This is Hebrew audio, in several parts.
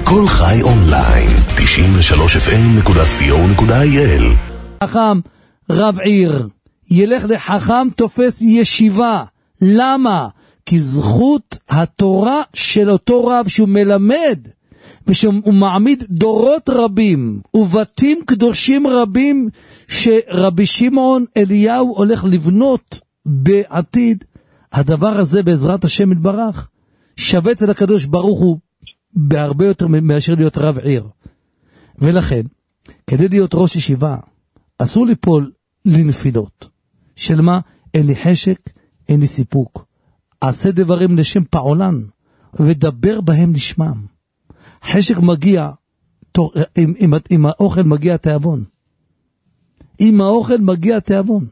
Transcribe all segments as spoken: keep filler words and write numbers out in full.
כל חי אונליין, תשעים ושלוש אף אם נקודה סי או נקודה איי אל. חכם, רב עיר, ילך לחכם תופס ישיבה. למה? כי זכות התורה של אותו רב שהוא מלמד, ושהוא מעמיד דורות רבים, ובתים קדושים רבים, שרבי שמעון אליהו הולך לבנות בעתיד. הדבר הזה בעזרת השם יתברך, שווה אצל הקדוש ברוך הוא, בהרבה יותר מאשר להיות רב עיר. ולכן, כדי להיות ראש ישיבה, אסור ליפול לנפילות. של מה? אין לי חשק, אין לי סיפוק. עשה דברים לשם פעולן, ודבר בהם לשמם. חשק מגיע, עם, עם, עם האוכל מגיע תאבון. עם האוכל מגיע תאבון.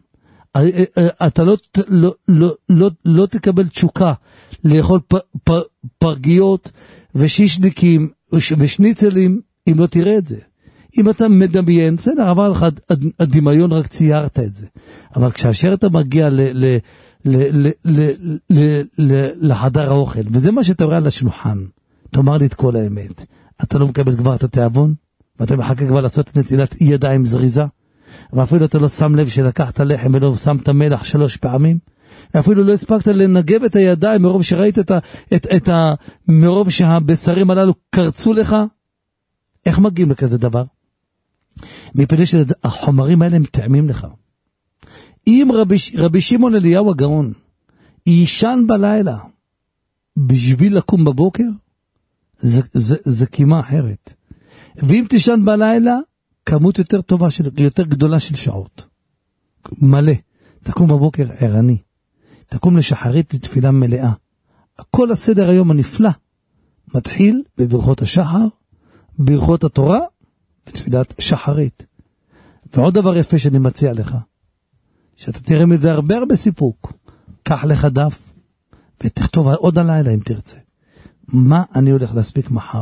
אתה לא, לא, לא, לא, לא תקבל תשוקה לאכול פ, פ, פרגיות ושישניקים ושניצלים אם לא תראה את זה. אם אתה מדמיין, בסדר, עבר לך הדמיון, רק ציירת את זה. אבל כשאשר אתה מגיע ל, ל, ל, ל, ל, ל, ל, לחדר האוכל, וזה מה שאתה רואה על השולחן, תאמר לי את כל האמת. אתה לא מקבל כבר את התאבון, ואתה מחכה כבר לעשות נטילת ידיים זריזה, ואפילו אתה לא שם לב שלקחת לחם ולא שמת מלח שלוש פעמים, ואפילו לא הספקת לנגב את הידיים מרוב שראית את ה, את, את ה, מרוב שהבשרים הללו קרצו לך. איך מגיעים לכזה דבר? מפני שהחומרים האלה הם טעמים לך. אם רבי, רבי שמעון אליהו הגאון יישן בלילה בשביל לקום בבוקר, זה, זה, זה קימה אחרת. ואם תישן בלילה, כמות יותר טובה, של, יותר גדולה של שעות. מלא. תקום בבוקר ערני. תקום לשחרית לתפילה מלאה. כל הסדר היום הנפלא מתחיל בברכות השחר, ברכות התורה, בתפילת שחרית. ועוד דבר יפה שאני מציע לך, שאתה תראה מזה הרבה הרבה סיפוק. קח לך דף, ותכתוב עוד הלילה אם תרצה. מה אני הולך להספיק מחר?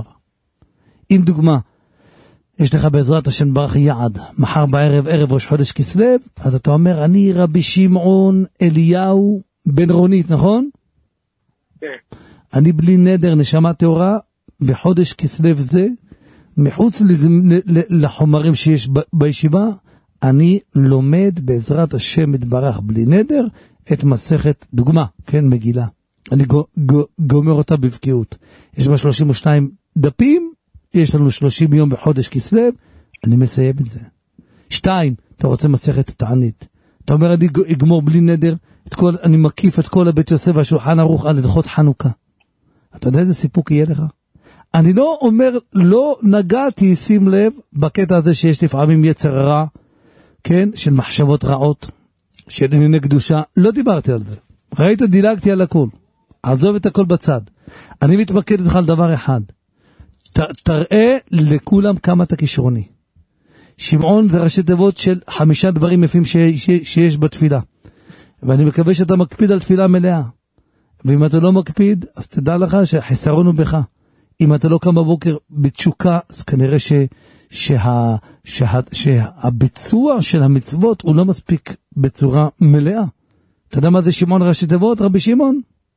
אם דוגמה, יש לך בעזרת השם ברך יעד, מחר בערב, ערב ראש חודש כסלו, אז אתה אומר, אני רבי שמעון אליהו בן רונית, נכון? כן. אני בלי נדר נשמה תאורה, בחודש כסלו זה, מחוץ לחומרים שיש בישיבה, אני לומד בעזרת השם יתברך בלי נדר, את מסכת דוגמה, כן, מגילה. אני גומר אותה בבקיאות. יש בה שלושים ושניים דפים, יש לנו שלושים יום בחודש כסלו, אני מסיים את זה. שתיים, אתה רוצה מסכת תענית. אתה אומר, אני אגמור בלי נדר, את כל, אני מקיף את כל הבית יוסף והשולחן ערוך על הלכות חנוכה. אתה יודע איזה סיפוק יהיה לך? אני לא אומר, לא נגעתי, שים לב, בקטע הזה שיש לפעמים יצר רע, כן, של מחשבות רעות, של ענייני קדושה, לא דיברתי על זה. ראית, דילגתי על הכל. עזוב את הכל בצד. אני מתמקד איתך על דבר אחד. ת, תראה לכולם כמה אתה כישרוני. שמעון זה ראשי תיבות של חמישה דברים יפים ש, ש, שיש בתפילה. ואני מקווה שאתה מקפיד על תפילה מלאה. ואם אתה לא מקפיד, אז תדע לך שהחיסרון הוא בך. אם אתה לא קם בבוקר בתשוקה, אז כנראה ש, שה, שה, שהביצוע של המצוות הוא לא מספיק בצורה מלאה. אתה יודע מה זה שמעון ראשי תיבות, רבי שמעון?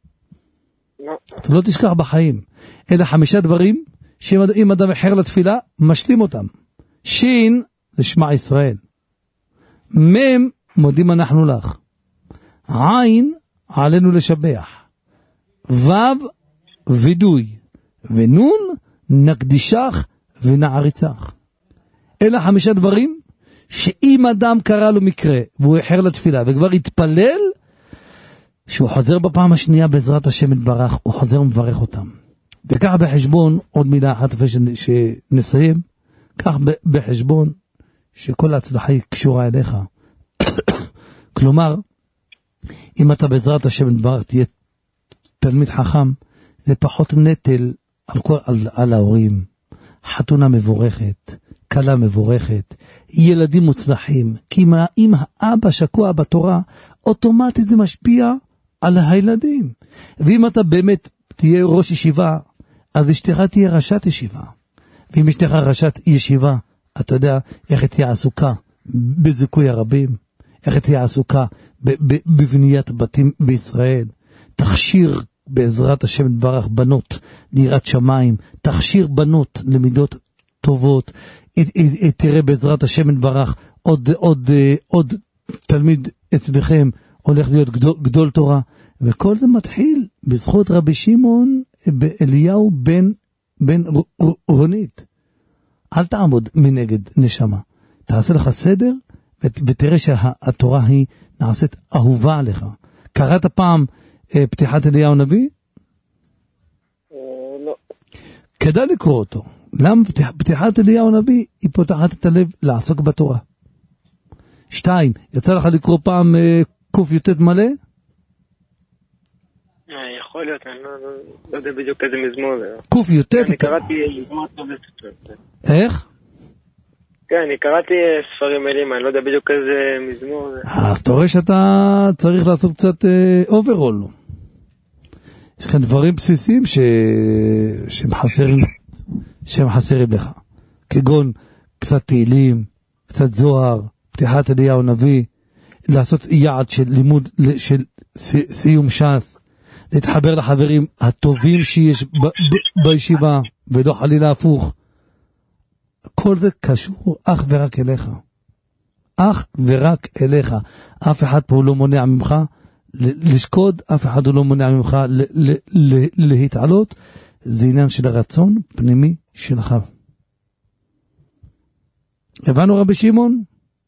לא. אתה לא תשכח בחיים. אלה חמישה דברים שאם אדם אחר לתפילה, משלים אותם. שין זה שמע ישראל. מם, מודים אנחנו לך. עין, עלינו לשבח. וו, וידוי. ונון, נקדישך ונעריצך. אלה חמישה דברים שאם אדם קרא לו מקרה והוא אחר לתפילה וכבר התפלל, שהוא חוזר בפעם השנייה בעזרת השם יתברך, הוא חוזר ומברך אותם. וכך בחשבון, עוד מילה אחת לפני שנסיים, כך בחשבון שכל ההצלחה היא קשורה אליך. כלומר, אם אתה בעזרת השם יתברך תהיה תלמיד חכם, זה פחות נטל על, כל, על, על ההורים. חתונה מבורכת, קלה מבורכת, ילדים מוצלחים, כי אם, אם האבא שקוע בתורה, אוטומטית זה משפיע על הילדים. ואם אתה באמת תהיה ראש ישיבה, אז אשתך תהיה ראשת ישיבה. ואם אשתך ראשת ישיבה, אתה יודע איך תהיה עסוקה בזיכוי הרבים, איך תהיה עסוקה בבניית בתים בישראל, תכשיר בעזרת השם יתברך בנות ליראת שמיים, תכשיר בנות למידות טובות, תראה בעזרת השם יתברך עוד, עוד, עוד תלמיד אצלכם הולך להיות גדול, גדול תורה, וכל זה מתחיל בזכות רבי שמעון אליהו בן, בן רונית. אל תעמוד מנגד נשמה, תעשה לך סדר ותראה שהתורה היא נעשית אהובה עליך. קראת פעם פתיחת אליהו נביא? לא. כדאי לקרוא אותו. למה פתיחת אליהו נביא היא פותחת את הלב לעסוק בתורה. שתיים, יצא לך לקרוא פעם קוף יוטט מלא? יכול להיות, אני לא יודע בדיוק איזה מזמור זה. קוף יוטט? אני קראתי מזמור טוב. איך? כן, אני קראתי ספרים אלים, אני לא יודע בדיוק איזה מזמור זה. אז אתה רואה שאתה צריך לעשות קצת אוברול. יש כאן דברים בסיסיים שהם חסרים, שהם חסרים לך. כגון קצת תהילים, קצת זוהר, פתיחת אליהו נביא, לעשות יעד של לימוד, של סיום ש"ס, להתחבר לחברים הטובים שיש ב- ב- בישיבה, ולא חלילה הפוך. כל זה קשור אך ורק אליך. אך ורק אליך. אף אחד פה לא מונע ממך לשקוד, אף אחד לא מונע ממך ל- ל- ל- להתעלות. זה עניין של הרצון פנימי שלך. הבנו רבי שמעון?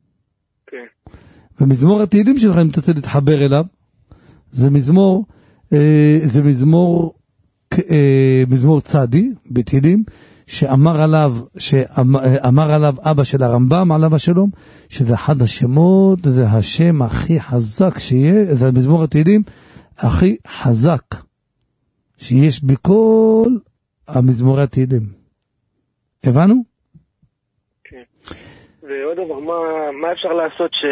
כן. ומזמור התהילים שלך, אם תצא להתחבר אליו, זה מזמור, אה, זה מזמור, אה, מזמור צדי, בתהילים, שאמר עליו, שאמר עליו אבא של הרמב"ם, עליו השלום, שזה אחד השמות, זה השם הכי חזק שיהיה, זה מזמור התהילים הכי חזק שיש בכל המזמורי התהילים. הבנו? כן. ועוד דבר, מה, מה אפשר לעשות ש...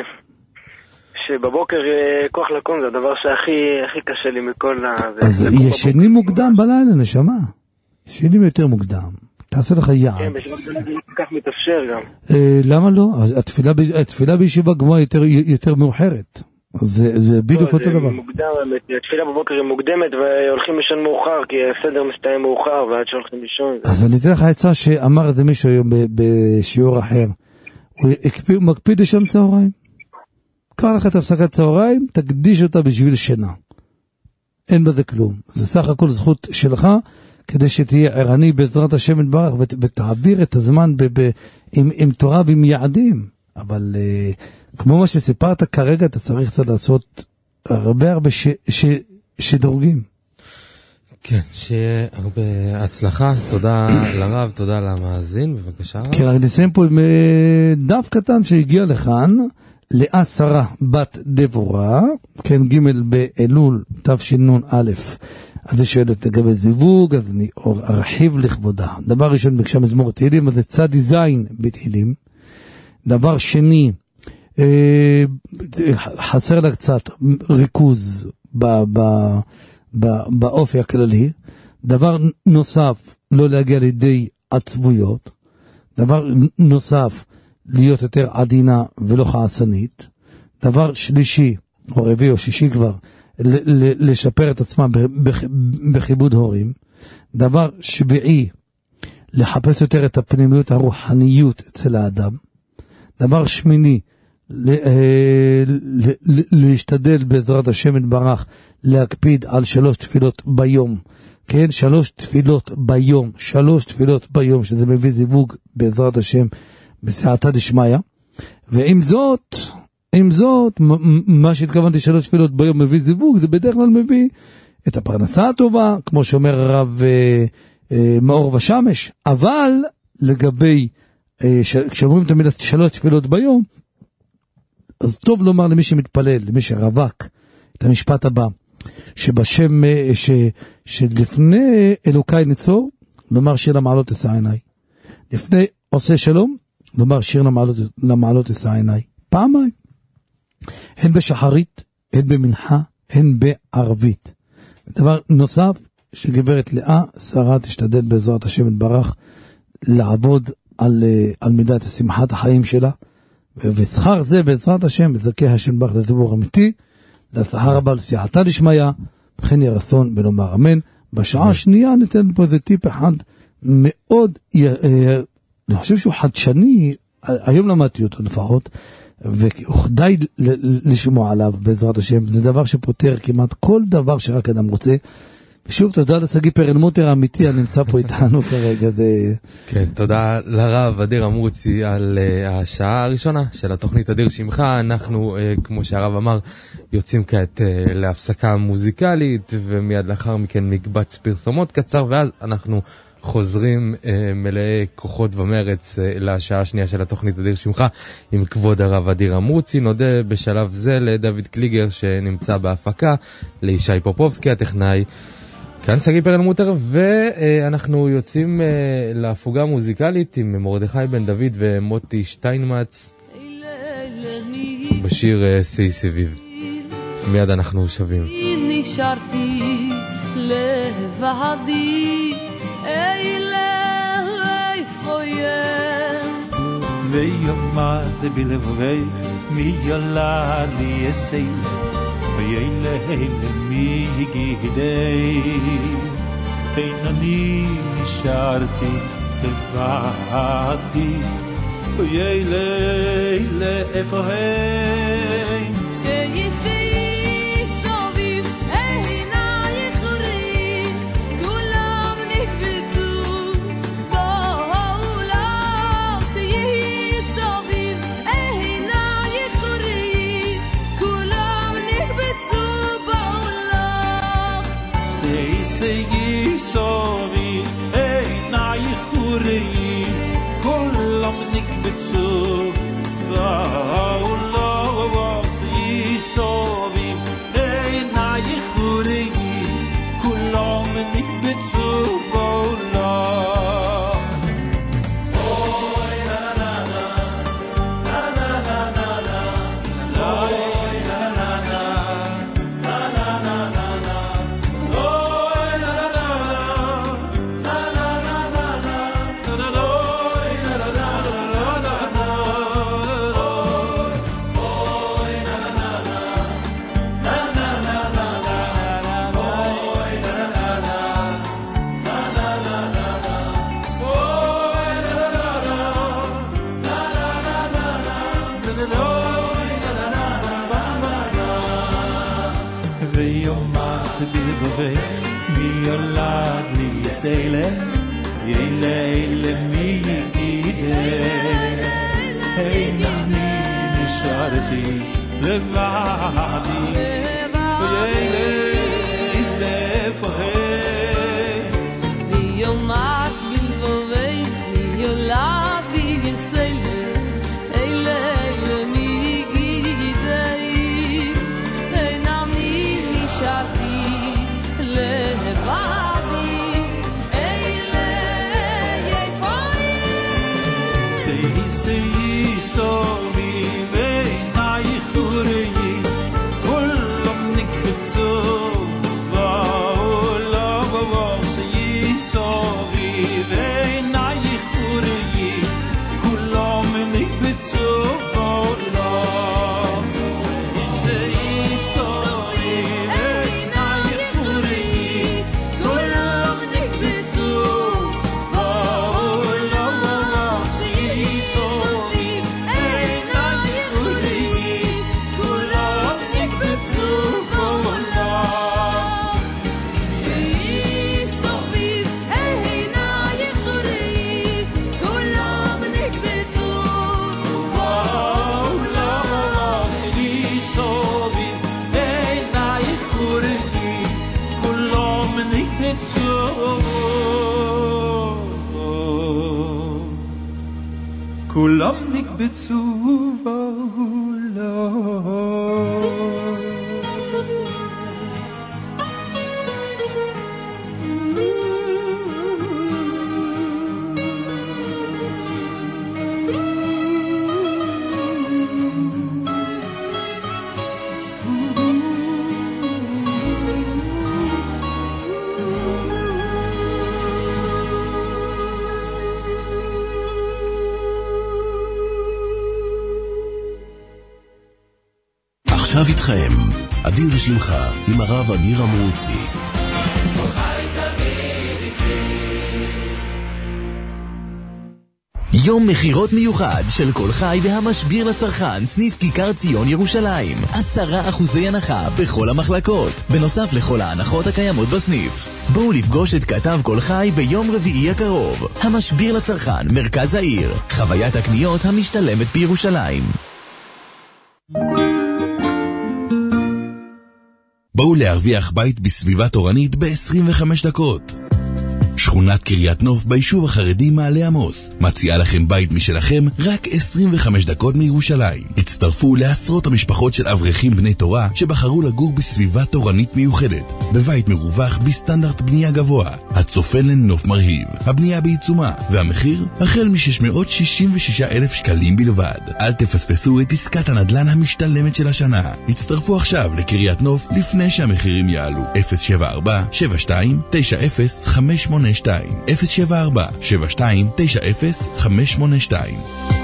שבבוקר כוח לקום זה הדבר שהכי הכי קשה לי מכל ה... אז ישנים מוקדם בלילה, נשמה. ישנים יותר מוקדם. תעשה לך יעד. כן, בשביל זה לא כל כך מתאפשר גם. למה לא? התפילה, התפילה בישיבה גבוהה יותר, יותר מאוחרת. זה, זה בדיוק אותו דבר. מוקדם, התפילה בבוקר היא מוקדמת והולכים לישון מאוחר, כי הסדר מסתיים מאוחר ועד שהולכים לישון. אז אני אתן לך עצה שאמר את זה מישהו היום בשיעור אחר. הוא מקפיד לשם צהריים. קרא לך את הפסקת צהריים, תקדיש אותה בשביל שינה. אין בזה כלום. זה סך הכל זכות שלך, כדי שתהיה ערני בעזרת השם יתברך, ותעביר את הזמן ב- ב- עם, עם תורה ועם יעדים. אבל uh, כמו מה שסיפרת כרגע, אתה צריך קצת לעשות הרבה הרבה ש- ש- שדרוגים. כן, שיהיה הרבה הצלחה. תודה לרב, תודה למאזין, בבקשה. כן, אני נסיים פה עם דף קטן שהגיע לכאן, לאה שרה בת דבורה, כן, ג' באלול תשנ"א. אז היא שואלת לגבי זיווג, אז אני ארחיב לכבודה. דבר ראשון, בקשה מזמור תהילים, אז זה צדי זין בתהילים. דבר שני, אה, חסר לה קצת ריכוז ב, ב, ב, באופי הכללי. דבר נוסף, לא להגיע לידי עצבויות. דבר נוסף, להיות יותר עדינה ולא כעסנית. דבר שלישי, או רביעי או שישי כבר, לשפר את עצמם בכיבוד הורים. דבר שביעי, לחפש יותר את הפנימיות הרוחניות אצל האדם. דבר שמיני, להשתדל בעזרת השם יתברך להקפיד על שלוש תפילות ביום. כן, שלוש תפילות ביום, שלוש תפילות ביום, שזה מביא זיווג בעזרת השם בסייעתא דשמיא. ועם זאת, עם זאת, מה שהתכוונתי שלוש תפילות ביום מביא זיווג, זה בדרך כלל מביא את הפרנסה הטובה, כמו שאומר הרב אה, אה, מאור ושמש. אבל לגבי, אה, ש, כשאומרים את המילה שלוש תפילות ביום, אז טוב לומר למי שמתפלל, למי שרווק, את המשפט הבא, שבשם, אה, ש, שלפני אלוקי נצור, לומר שיר למעלות אשא עיניי. לפני עושה שלום, לומר שיר למעלות, למעלות אשא עיניי. פעמיים. הן בשחרית, הן במנחה, הן בערבית. דבר נוסף, שגברת לאה שרה תשתדל בעזרת השם יתברך לעבוד על, על מידת שמחת החיים שלה, ושכר זה בעזרת השם, בזכי השם יתברך לזיווג אמיתי, לשכר הבא לסייעתא דשמיא, וכן יהיה רצון ונאמר אמן. בשעה השנייה ניתן פה איזה טיפ אחד מאוד, אני חושב שהוא חדשני, היום למדתי אותו לפחות, וכדאי לשמוע עליו בעזרת השם. זה דבר שפותר כמעט כל דבר שרק אדם רוצה. ושוב, תודה לסגי פרלמוטר האמיתי, הנמצא פה איתנו כרגע. כן, תודה לרב אדיר אמרוצי על השעה הראשונה של התוכנית אדיר שמך. אנחנו, כמו שהרב אמר, יוצאים כעת להפסקה מוזיקלית, ומיד לאחר מכן מקבץ פרסומות קצר, ואז אנחנו חוזרים מלאי כוחות ומרץ לשעה השנייה של התוכנית אדיר שמך עם כבוד הרב אדיר אמרוצי. נודה בשלב זה לדוד קליגר שנמצא בהפקה, לישי פופובסקי הטכנאי, כאן סגי פרלמוטר, ואנחנו יוצאים להפוגה מוזיקלית עם מרדכי בן דוד ומוטי שטיינמץ בשיר סי סביב. מיד אנחנו שווים. נשארתי לבדי אלי פויר ויומד בלבבי מי ילד לי אסי וילה מי הגידי אינני נשארתי לבדי וילה לאיפה הם סי סי סביב עיני חורים כולם נקבצו בעולם סי סביב עיני חורים כולם נקבצו בעולם סי סי סביב עיני חורים כולם נקבצו בעולם סי סביב עיני חורים כולם נקבצו בעולם אוי לה לה לה לה לה לה לה לה אוי לה לה לה לה לה לה לה אוי לה לה לה לה לה לה לה אוי לה לה ויומת בלבבך מי ילד לי יסיילה יילה אילה מי יגידה אינני נשארתי לבדי ויילה אילה פוהה ויומת בלבבך מי ילד לי יסיילה אילה אילה מי יגידה אינני נשארתי לבדי אילה יפוהה סי סי סביב עיני חורים כולם נקבצו בעולם סי סביב עיני חורים כולם נקבצו בעולם סי סביב עיני חורים כולם נקבצו בעולם סי סביב עיני חורים כולם נקבצו בעולם סי סביב עיני חורים כולם נקבצו בעולם סי סביב עיני חורים כולם נקבצו כולם נקבצו עכשיו איתכם אדיר שמחה עם הרב אדיר אמרוצי. יום מחירות מיוחד של כל חי והמשביר לצרכן, סניף כיכר ציון ירושלים. עשרה אחוזי הנחה בכל המחלקות, בנוסף לכל ההנחות הקיימות בסניף. בואו לפגוש את כתב כל חי ביום רביעי הקרוב. המשביר לצרכן, מרכז העיר, חוויית הקניות המשתלמת בירושלים. בואו להרוויח בית בסביבה תורנית ב-עשרים וחמש דקות. שכונת קריית נוף ביישוב החרדי מעלה עמוס מציעה לכם בית משלכם רק עשרים וחמש דקות מירושלים. הצטרפו לעשרות המשפחות של אברכים בני תורה שבחרו לגור בסביבה תורנית מיוחדת, בבית מרווח בסטנדרט בנייה גבוה, הצופן לנוף מרהיב. הבנייה בעיצומה והמחיר החל מ-שש מאות שישים ושישה אלף שקלים בלבד. אל תפספסו את עסקת הנדל"ן המשתלמת של השנה. הצטרפו עכשיו לקריית נוף לפני שהמחירים יעלו. אפס שבע ארבע שבע שתיים תשע אפס חמש שמונה שתיים אפס שבע ארבע שבע שתיים תשע אפס חמש שמונה שתיים.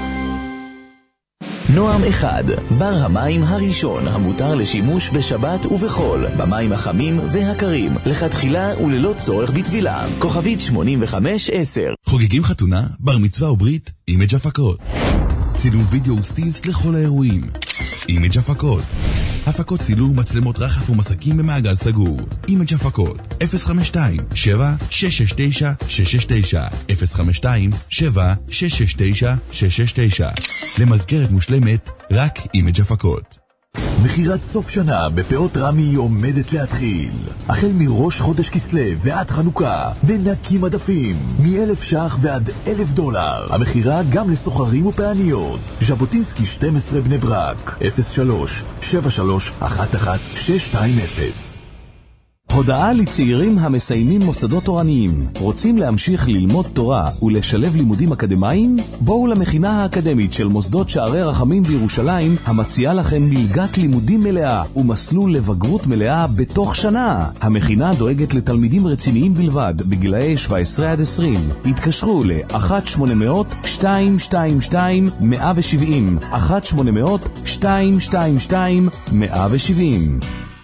נועם אחד, בר המים הראשון המותר לשימוש בשבת ובחול, במים החמים והקרים, לכתחילה וללא צורך בטבילה. כוכבית שמונים וחמש עשר. חוגגים חתונה, בר מצווה וברית, אימג' הפקות. צילום וידאו וסטילס לכל האירועים, אימג' הפקות. הפקות צילום, מצלמות רחף ומסקים במעגל סגור. אימג' הפקות אפס חמש שתיים שבע שש שש תשע שש שש תשע אפס חמש שתיים שבע שש שש תשע שש שש תשע. למזכרת מושלמת רק אימג' הפקות. מחירת סוף שנה בפאות רמי עומדת להתחיל. החל מראש חודש כסלו ועד חנוכה, מנקים מדפים מ-אלף שח ועד אלף דולר. המחירה גם לסוחרים ופעניות. ז'בוטינסקי שתים עשרה בני ברק, אפס שלוש שבע שלוש אחת אחת שש שתיים אפס. הודעה לצעירים המסיימים מוסדות תורניים. רוצים להמשיך ללמוד תורה ולשלב לימודים אקדמיים? בואו למכינה האקדמית של מוסדות שערי רחמים בירושלים, המציעה לכם מלגת לימודים מלאה ומסלול לבגרות מלאה בתוך שנה. המכינה דואגת לתלמידים רציניים בלבד בגילאי שבע עשרה עד עשרים. התקשרו ל-אחת שמונה מאות שתיים שתיים שתיים מאה שבעים אחת שמונה מאות שתיים שתיים שתיים מאה שבעים.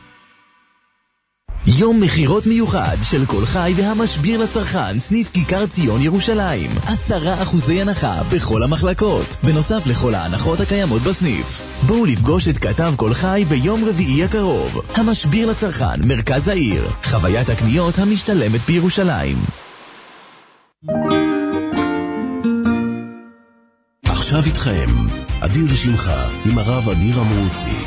יום מחירות מיוחד של כל חי והמשביר לצרכן, סניף כיכר ציון ירושלים. עשרה אחוזי הנחה בכל המחלקות, בנוסף לכל ההנחות הקיימות בסניף. בואו לפגוש את כתב כל חי ביום רביעי הקרוב. המשביר לצרכן, מרכז העיר, חוויית הקניות המשתלמת בירושלים. עכשיו איתכם אדיר שמחה עם הרב אדיר אמרוצי.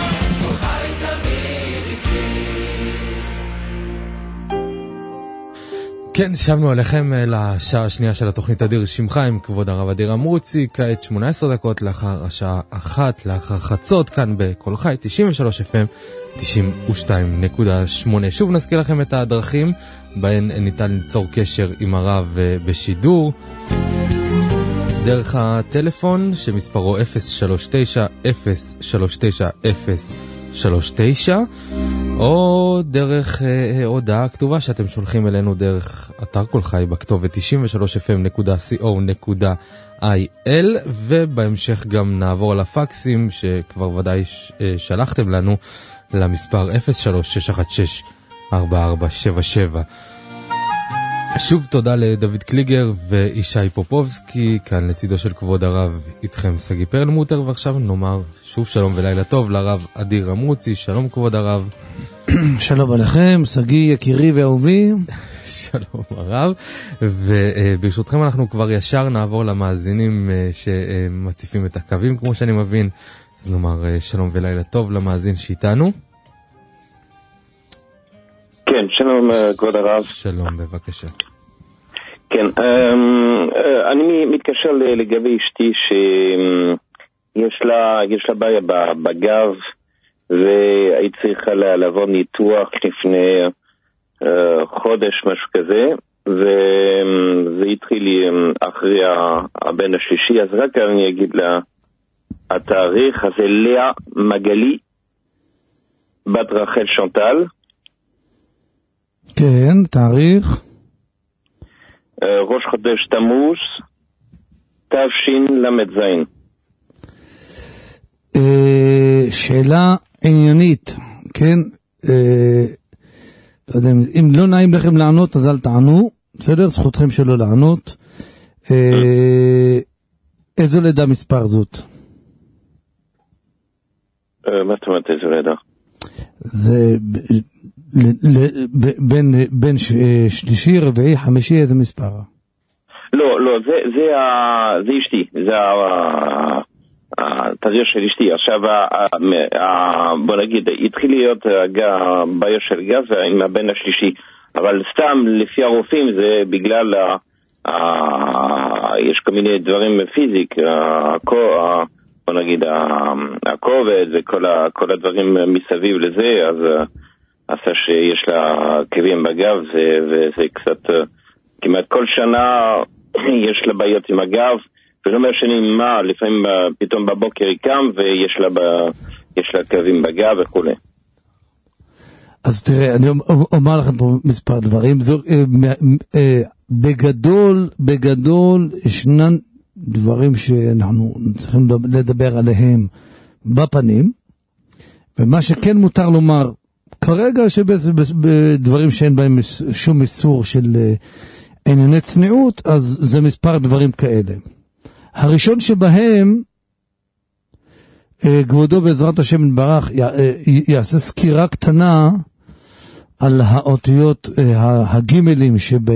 כן, שבנו עליכם לשעה השנייה של התוכנית אדיר שמחה עם כבוד הרב אדיר אמרוצי, כעת שמונה עשרה דקות לאחר השעה אחת, לאחר חצות, כאן בכל חי תשעים ושלוש אף אם תשעים ושתיים נקודה שמונה. שוב נזכיר לכם את הדרכים בהן ניתן ליצור קשר עם הרב בשידור. דרך הטלפון שמספרו אפס שלוש תשע אפס שלוש תשע אפס שלוש תשע, או דרך אה, הודעה כתובה שאתם שולחים אלינו דרך אתר כל חי בכתובת תשעים ושלוש אף אם נקודה סי או נקודה איי אל, ובהמשך גם נעבור לפקסים שכבר ודאי ש, אה, שלחתם לנו למספר אפס שלוש שש אחת שש ארבע ארבע שבע שבע. שוב תודה לדוד קליגר ואישי פופובסקי, כאן לצידו של כבוד הרב איתכם סגי פרלמוטר, ועכשיו נאמר שוב שלום ולילה טוב לרב אדיר אמרוצי. שלום כבוד הרב. שלום עליכם, סגי יקירי ואהובי. שלום הרב, וברשותכם אנחנו כבר ישר נעבור למאזינים שמציפים את הקווים כמו שאני מבין, אז נאמר שלום ולילה טוב למאזין שאיתנו. כן, שלום כבוד הרב. שלום, בבקשה. כן, אני מתקשר לגבי אשתי שיש לה, יש לה בעיה בגב, והיא צריכה לעבור ניתוח לפני חודש, משהו כזה, וזה התחיל אחרי הבן השלישי. אז רק אני אגיד לה, התאריך הזה לאה מגלי, בת רחל שנטל. כן, תאריך. ראש חודש תמוז, תשין למד זין. שאלה עניינית, כן, אה, לא יודע, אם לא נעים לכם לענות, אז אל תענו, בסדר? זכותכם שלא לענות. אה, איזו לידה מספר זאת? מה זאת אומרת איזו לידה? זה בין, בין שלישי, רביעי, חמישי, איזה מספר? לא, לא, זה, זה, זה אשתי, זה התדיר של אשתי. עכשיו, בוא נגיד, התחיל להיות בעיה של גז עם הבן השלישי, אבל סתם לפי הרופאים זה בגלל, יש כל מיני דברים פיזיק, בוא נגיד, הכובד וכל הדברים מסביב לזה, אז עשה שיש לה כאבים בגב, וזה קצת, כמעט כל שנה יש לה בעיות עם הגב, ולא משנה מה, לפעמים פתאום בבוקר היא קם ויש לה, יש לה כאבים בגב וכו'. אז תראה, אני אומר לכם פה מספר דברים. בגדול, בגדול, ישנן דברים שאנחנו צריכים לדבר עליהם בפנים, ומה שכן מותר לומר, כרגע שבדברים שאין בהם שום איסור של ענייני צניעות, אז זה מספר דברים כאלה. הראשון שבהם, כבודו בעזרת השם יתברך, יעשה סקירה קטנה על האותיות הגימלים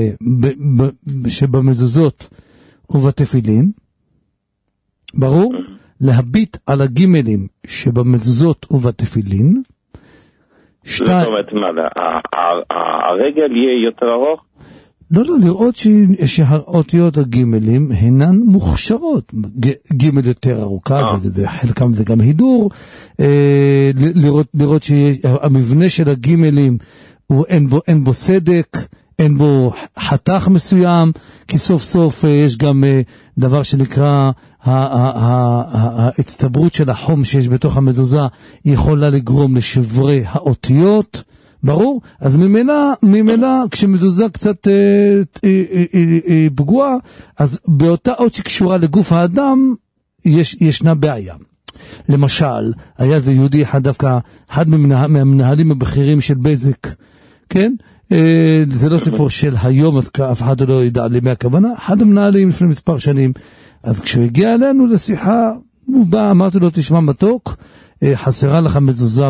שבמזוזות ובתפילין. ברור? להביט על הגימלים שבמזוזות ובתפילין. זאת אומרת, מה, הרגל יהיה יותר ארוך? לא, לא, לראות שהאותיות הגימלים הינן מוכשרות. גימל יותר ארוכה, זה, חלקם זה גם הידור. אה, לראות, לראות שהמבנה של הגימלים, הוא, אין בו, אין בו סדק, אין בו חתך מסוים, כי סוף סוף יש גם דבר שנקרא ההצטברות של החום שיש בתוך המזוזה, היא יכולה לגרום לשברי האותיות, ברור? אז ממילא, ממילא, כשמזוזה קצת אה, אה, אה, אה, אה, פגועה, אז באותה אות שקשורה לגוף האדם, יש, ישנה בעיה. למשל, היה זה יהודי אחד דווקא, אחד ממנה, מהמנהלים הבכירים של בזק, כן? אה, זה לא סיפור של היום, אז אף אחד לא ידע למי הכוונה, אחד המנהלים לפני מספר שנים, אז כשהוא הגיע אלינו לשיחה, הוא בא, אמרתי לו, תשמע מתוק, חסרה לך מזוזה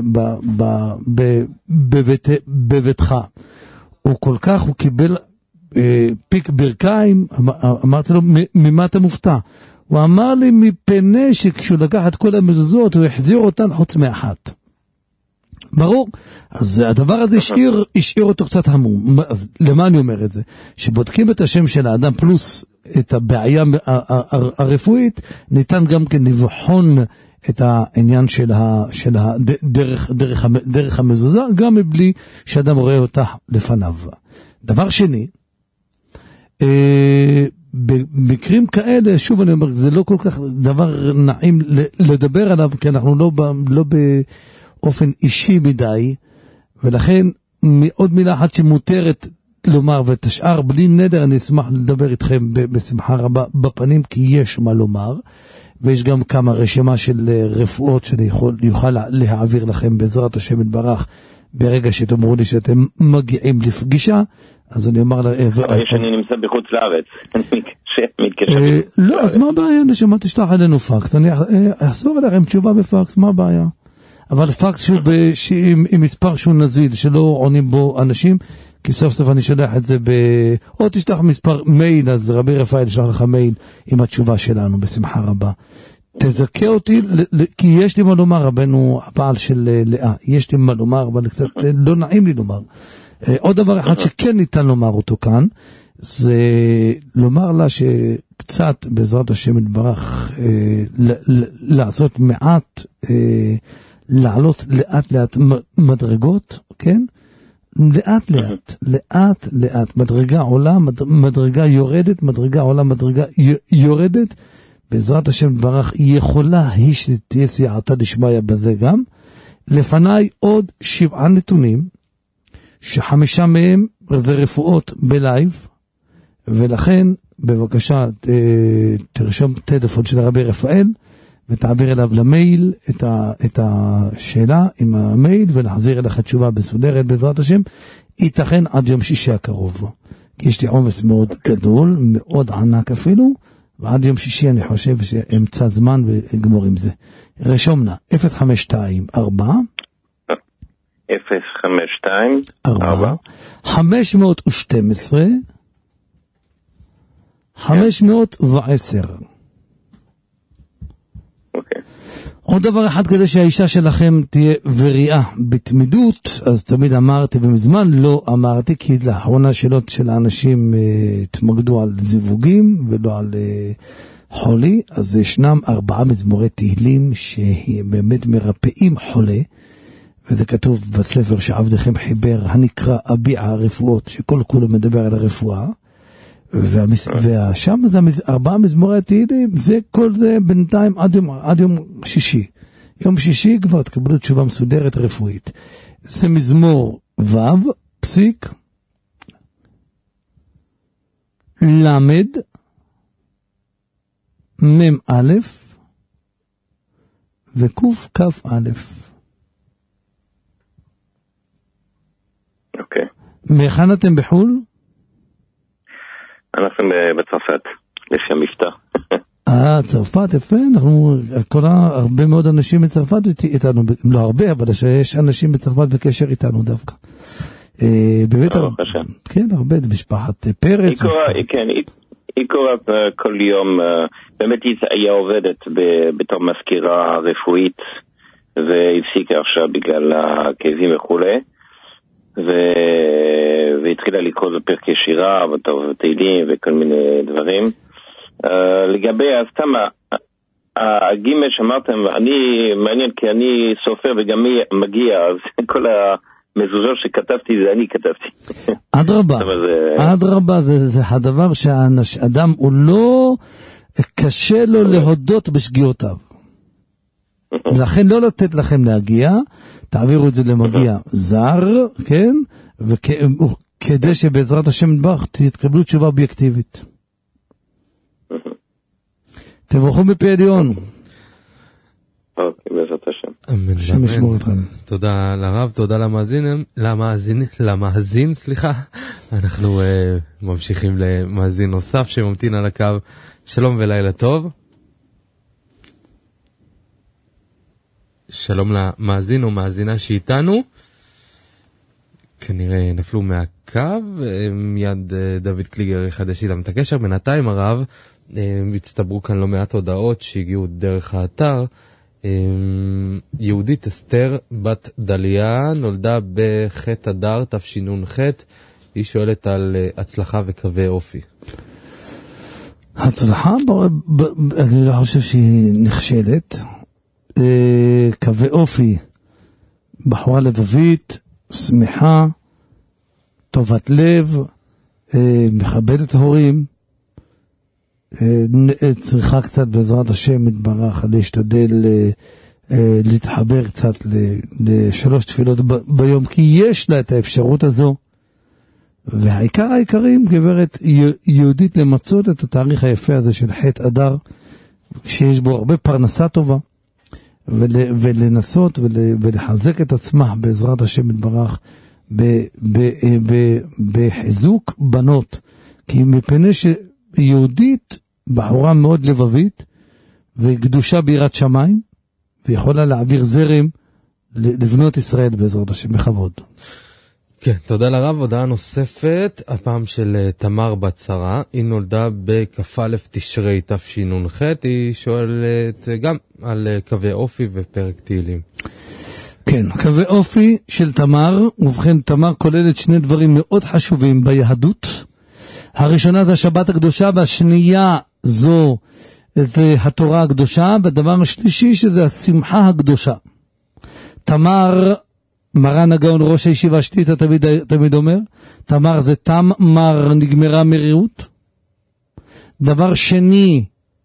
בביתך. הוא כל כך, הוא קיבל פיק ברכיים, אמרתי לו, ממה אתה מופתע? הוא אמר לי, מפני שכשהוא לקח את כל המזוזות, הוא החזיר אותן חוץ מאחת. ברור? אז הדבר הזה השאיר, השאיר אותו קצת המום. אז למה אני אומר את זה? שבודקים את השם של האדם פלוס את הבעיה הרפואית, ניתן גם כן לבחון את העניין של ה, של הדרך, דרך, דרך המזוזה, גם מבלי שאדם רואה אותה לפניו. דבר שני, אה, במקרים כאלה, שוב אני אומר, זה לא כל כך דבר נעים לדבר עליו, כי אנחנו לא, לא באופן אישי מדי, ולכן עוד מילה אחת שמותרת לומר, ותשאר בלי נדר, אני אשמח לדבר איתכם בשמחה רבה בפנים, כי יש מה לומר, ויש גם כמה רשימה של רפואות שאני יכול, יוכל להעביר לכם בעזרת השם יתברך, ברגע שתאמרו לי שאתם מגיעים לפגישה, אז אני אומר... אבל יש אני נמצא בחוץ לארץ, אני מתקשר. לא, אז מה הבעיה? נשמה, תשלח אלינו פקס, אני אחזור אליכם תשובה בפקס, מה הבעיה? אבל פקס עם מספר שהוא נזיל, שלא עונים בו אנשים, כי סוף סוף אני שולח את זה ב... או תשלח מספר מייל, אז רבי רפאל שלח לך מייל עם התשובה שלנו, בשמחה רבה. תזכה אותי, כי יש לי מה לומר, רבנו הבעל של לאה, יש לי מה לומר, אבל קצת לא נעים לי לומר. עוד דבר אחד שכן ניתן לומר אותו כאן, זה לומר לה שקצת בעזרת השם יתברך, לעשות מעט, לעלות לאט לאט מדרגות, כן? לאט לאט, לאט לאט, מדרגה עולה, מדרגה יורדת, מדרגה עולה, מדרגה יורדת, בעזרת השם ברך יכולה היא שתהיה סייעתה לשמיה בזה גם. לפניי עוד שבעה נתונים, שחמישה מהם זה רפואות בלייב, ולכן בבקשה תרשום טלפון של רבי רפאל, ותעביר אליו למייל את, ה, את השאלה עם המייל, ולהחזיר אליך תשובה בסודרת בעזרת השם, ייתכן עד יום שישי הקרוב. כי יש לי עומס מאוד גדול, מאוד ענק אפילו, ועד יום שישי אני חושב שאמצא זמן וגמור עם זה. רשום נא, אפס חמש שתיים ארבע אפס חמש שתיים ארבע חמש מאות ושתים עשרה חמש מאות ועשר. אוקיי. עוד דבר אחד, כדי שהאישה שלכם תהיה וריאה בתמידות, אז תמיד אמרתי, ומזמן לא אמרתי, כי לאחרונה שאלות של האנשים uh, התמקדו על זיווגים ולא על uh, חולי, אז ישנם ארבעה מזמורי תהילים שבאמת מרפאים חולה, וזה כתוב בספר שעבדכם חיבר, הנקרא אביע הרפואות, שכל כולו מדבר על הרפואה, ושם זה ארבעה מזמורי תהילים, זה כל זה בינתיים עד יום, עד יום שישי. יום שישי כבר תקבלו תשובה מסודרת רפואית. זה מזמור ו' פסיק למד מם א' וקוף כף א'. אוקיי. מאיכן אתם בחול? אנחנו בצרפת, לפי המבטא. אה, צרפת, יפה, אנחנו, כל הרבה מאוד אנשים בצרפת איתנו, לא הרבה, אבל יש אנשים בצרפת בקשר איתנו דווקא. באמת, כן, הרבה, משפחת פרץ. כן, היא קוראת כל יום, באמת היא עובדת בתור מזכירה רפואית, והפסיקה עכשיו בגלל הכאבים וכולי. והתחילה לקרוא בפרקי שירה ותהילים וכל מיני דברים. לגבי סתם הגימל שאמרתם, אני מעניין כי אני סופר וגם מי מגיע, אז כל המזוזות שכתבתי זה אני כתבתי. אדרבה, אדרבה, זה הדבר שהאדם הוא לא קשה לו להודות בשגיאותיו, ולכן לא לתת לכם להגיע, תעבירו את זה למגיע זר, כן? וכדי שבעזרת השם נדבך תתקבלו תשובה אובייקטיבית. תברכו מפי עליון. אוקיי, בעזרת השם. השם ישמור אתכם. תודה לרב, תודה למאזין, למאזין, למאזין, סליחה. אנחנו ממשיכים למאזין נוסף שממתין על הקו. שלום ולילה טוב. שלום למאזין או מאזינה שאיתנו, כנראה נפלו מהקו, מיד דוד קליגר יחדש איתם את הקשר. בינתיים הרב, הצטברו כאן לא מעט הודעות שהגיעו דרך האתר. יהודית אסתר בת דליה נולדה בחטא אדר תשנ"ח, היא שואלת על הצלחה וקווי אופי. הצלחה? אני לא חושב שהיא נכשלת. קווי אופי, בחורה לבבית, שמחה, טובת לב, מכבדת הורים, צריכה קצת בעזרת השם יתברך להשתדל להתחבר קצת לשלוש תפילות ביום, כי יש לה את האפשרות הזו, והעיקר העיקרים גברת יהודית למצות את התאריך היפה הזה של חטא אדר, שיש בו הרבה פרנסה טובה, ול, ולנסות ול, ולחזק את עצמה בעזרת השם יתברך ב, ב, ב, בחיזוק בנות, כי מפני שיהודית בחורה מאוד לבבית וקדושה ביראת שמיים, ויכולה להעביר זרם לבנות ישראל בעזרת השם בכבוד. כן, תודה לרב. הודעה נוספת, הפעם של תמר בת שרה, היא נולדה בכ"א תשרי תשנ"ח, היא שואלת גם על קווי אופי ופרק תהילים. כן, קווי אופי של תמר, ובכן תמר כוללת שני דברים מאוד חשובים ביהדות. הראשונה זה השבת הקדושה, והשנייה זו התורה הקדושה, והדבר השלישי שזה השמחה הקדושה. תמר, מרן הגאון ראש הישיבה השליטה תמיד, תמיד אומר, תמר זה תמר, נגמרה מרירות. דבר שני,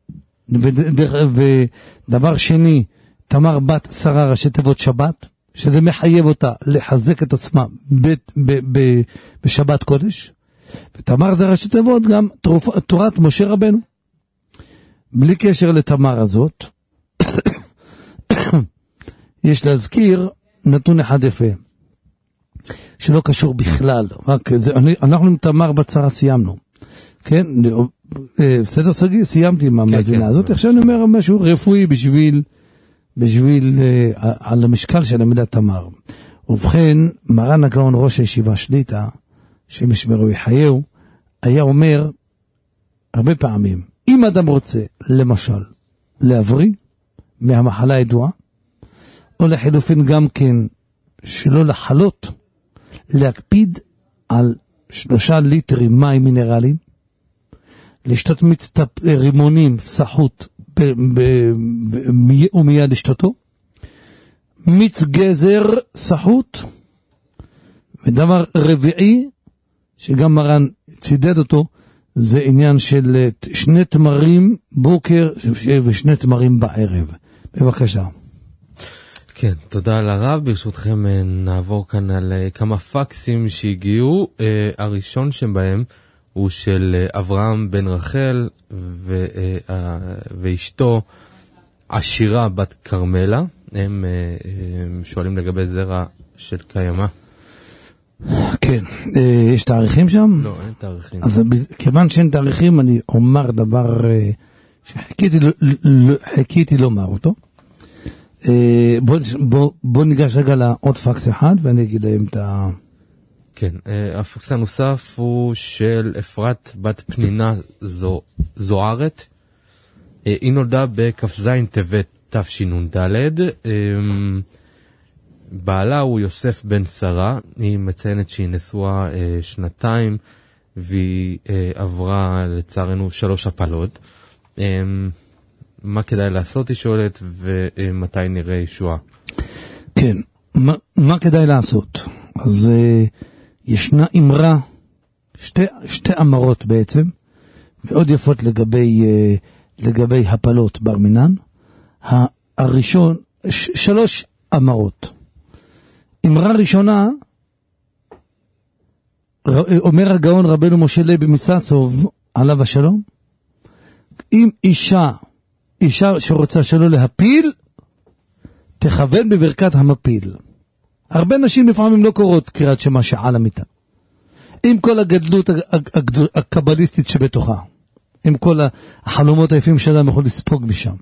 ודבר שני, תמר בת שרה ראשי תיבות שבת, שזה מחייב אותה לחזק את עצמה ב, ב, ב, בשבת קודש. ותמר זה ראשי תיבות גם תורת משה רבנו. בלי קשר לתמר הזאת, יש להזכיר נתון אחד יפה, שלא קשור בכלל, רק זה, אני, אנחנו עם תמר בצרה סיימנו, כן? בסדר סגי, סיימתי עם המאזינה הזאת, עכשיו אני אומר משהו רפואי בשביל, בשביל, על המשקל של המילה תמר. ובכן, מרן הגאון ראש הישיבה שליטה, שמשמרו יחייהו, היה אומר הרבה פעמים, אם אדם רוצה, למשל, להבריא מהמחלה הידועה, או לחילופין גם כן, שלא לחלות, להקפיד על שלושה ליטרים מים מינרליים, לשתות מיץ רימונים סחוט ומיד לשתותו, מיץ גזר סחוט, ודבר רביעי, שגם מרן צידד אותו, זה עניין של שני תמרים בוקר ושני תמרים בערב. בבקשה. כן, תודה לרב. ברשותכם נעבור כאן על כמה פקסים שהגיעו. הראשון שבהם הוא של אברהם בן רחל ואשתו עשירה בת קרמלה. הם שואלים לגבי זרע של קיימה. כן, יש תאריכים שם? לא, אין תאריכים. אז כיוון שאין תאריכים, אני אומר דבר שחיכיתי לומר אותו. בוא, בוא, בוא ניגש רגע לעוד פקס אחד ואני אגיד להם את ה... כן, הפקס הנוסף הוא של אפרת בת פנינה זו, זוארת. היא נולדה בכ"ז טבת תשנ"ד. בעלה הוא יוסף בן שרה. היא מציינת שהיא נשואה שנתיים והיא עברה לצערנו שלוש הפלות. מה כדאי לעשות, היא שואלת, ומתי נראה ישועה? כן, מה, מה כדאי לעשות? אז uh, ישנה אמרה, שתי, שתי אמרות בעצם, מאוד יפות לגבי, uh, לגבי הפלות בר מינן. הראשון, ש, שלוש אמרות. אמרה ראשונה, אומר הגאון רבנו משה לוי מססוב, עליו השלום, אם אישה, אישה שרוצה שלא להפיל, תכוון בברכת המפיל. הרבה נשים לפעמים לא קוראות קריאת שמע שעל המיטה. עם כל הגדלות הקבליסטית שבתוכה. עם כל החלומות היפים שאדם יכול לספוג משם.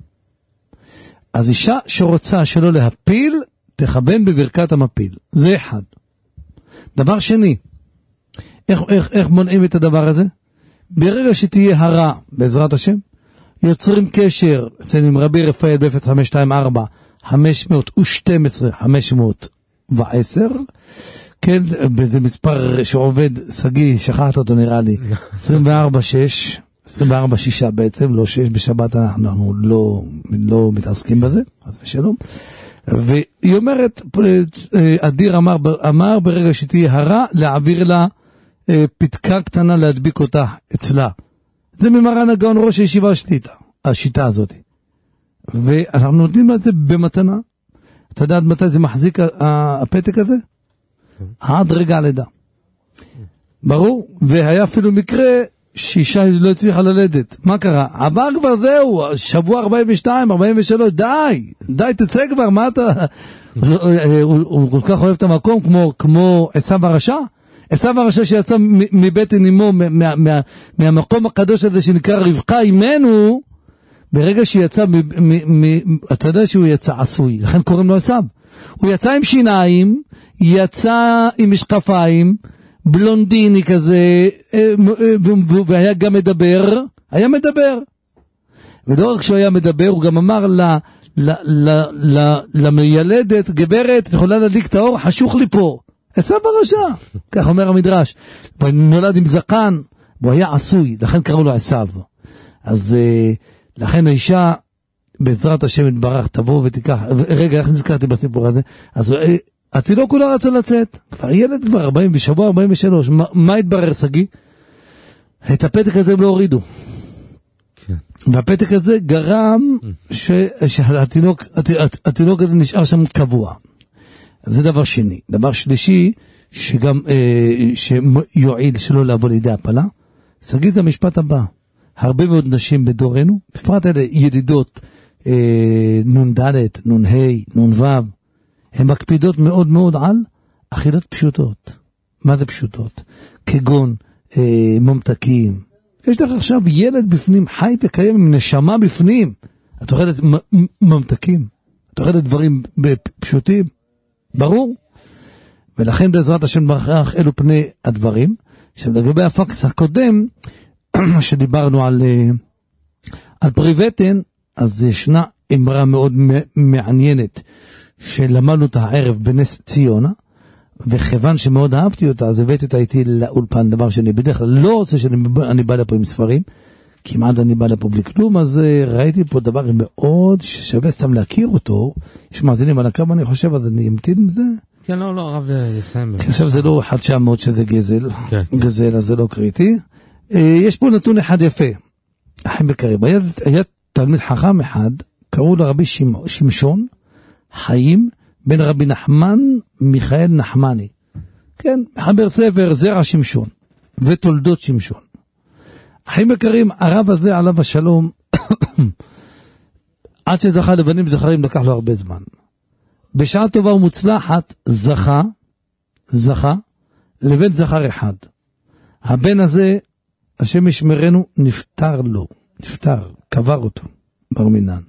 אז אישה שרוצה שלא להפיל, תכוון בברכת המפיל. זה אחד. דבר שני, איך, איך, איך מונעים את הדבר הזה? ברגע שתהיה הרע, בעזרת השם, יוצרים קשר אצל עם רבי רפאל ב-אפס חמש שתיים ארבע חמש שתים עשרה חמש עשר, כן, זה מספר שעובד, סגי, שכחת אותו נראה לי, עשרים וארבע שש, עשרים וארבע שש בעצם, לא שש בשבת, אנחנו לא, לא מתעסקים בזה, אז בשלום. והיא אומרת, אדיר אמר, אמר ברגע שתהיה הרע, להעביר לה פתקה קטנה להדביק אותה אצלה. זה ממרן הגאון ראש הישיבה שליטה, השיטה הזאת. ואנחנו נותנים את זה במתנה. אתה יודע עד מתי זה מחזיק הפתק הזה? עד רגע לידה. ברור? והיה אפילו מקרה שאישה לא הצליחה ללדת. מה קרה? עבר כבר זהו, שבוע ארבעים ושתיים, ארבעים ושלוש, די, די תצא כבר, מה אתה... הוא כל כך אוהב את המקום כמו עשיו הרשע? עשיו הרשע שיצא מבטן אמו, מהמקום הקדוש הזה שנקרא רבקה אימנו, ברגע שיצא, אתה יודע שהוא יצא עשוי, לכן קוראים לו עשיו. הוא יצא עם שיניים, יצא עם משקפיים, בלונדיני כזה, והיה גם מדבר, היה מדבר. ולא רק שהוא היה מדבר, הוא גם אמר לה, למיילדת, גברת, את יכולה להדליק את האור, חשוך לי פה. עשיו הרשע, כך אומר המדרש. הוא נולד עם זקן, הוא היה עשוי, לכן קראו לו עשיו. אז לכן האישה, בעזרת השם יתברך, תבוא ותיקח, רגע, איך נזכרתי בסיפור הזה? אז התינוק הוא לא רצה לצאת, כבר ילד כבר ארבעים בשבוע ארבעים ושלוש, מה, מה התברר סגי? את הפתק הזה הם לא הורידו. כן. והפתק הזה גרם ש, שהתינוק, התינוק הזה נשאר שם קבוע. זה דבר שני. דבר שלישי, שגם, אה, שיועיל שלא לעבור לידי הפלה, סגי זה המשפט הבא. הרבה מאוד נשים בדורנו, בפרט אלה ידידות אה, נון ד', נון ה', נון ו', הן מקפידות מאוד מאוד על אכילות פשוטות. מה זה פשוטות? כגון אה, ממתקים. יש לך עכשיו ילד בפנים, חי וקיים עם נשמה בפנים. את אוכלת מ- ממתקים. את אוכלת דברים פשוטים. ברור? ולכן בעזרת השם ברכך אלו פני הדברים. עכשיו לגבי הפקס הקודם, שדיברנו על, על פריבטן, אז ישנה אמרה מאוד מעניינת, שלמדנו אותה הערב בנס ציונה, וכיוון שמאוד אהבתי אותה, אז הבאתי אותה איתי לאולפן, דבר שאני בדרך כלל לא רוצה שאני בא לפה עם ספרים, כמעט אני בא לפה בלי כלום, אז ראיתי פה דבר מאוד ששווה סתם להכיר אותו, יש מאזינים על הקרב, אני חושב, אז אני אמתין עם זה. כן, לא, לא, הרב יסיים. עכשיו זה לא אחד תשע מאות שזה גזל, גזל, אז זה לא קריטי. יש פה נתון אחד יפה, אחים בקריב, היה תלמיד חכם אחד, קראו לו רבי שמשון, חיים, בן רבי נחמן מיכאל נחמני. כן, מחבר ספר זרע שמשון, ותולדות שמשון. אחים בקרים, הרב הזה עליו השלום, עד שזכה לבנים זכרים לקח לו הרבה זמן. בשעה טובה ומוצלחת זכה, זכה, לבן זכר אחד. הבן הזה, השם ישמרנו, נפטר לו, נפטר, קבר אותו, בר מינן.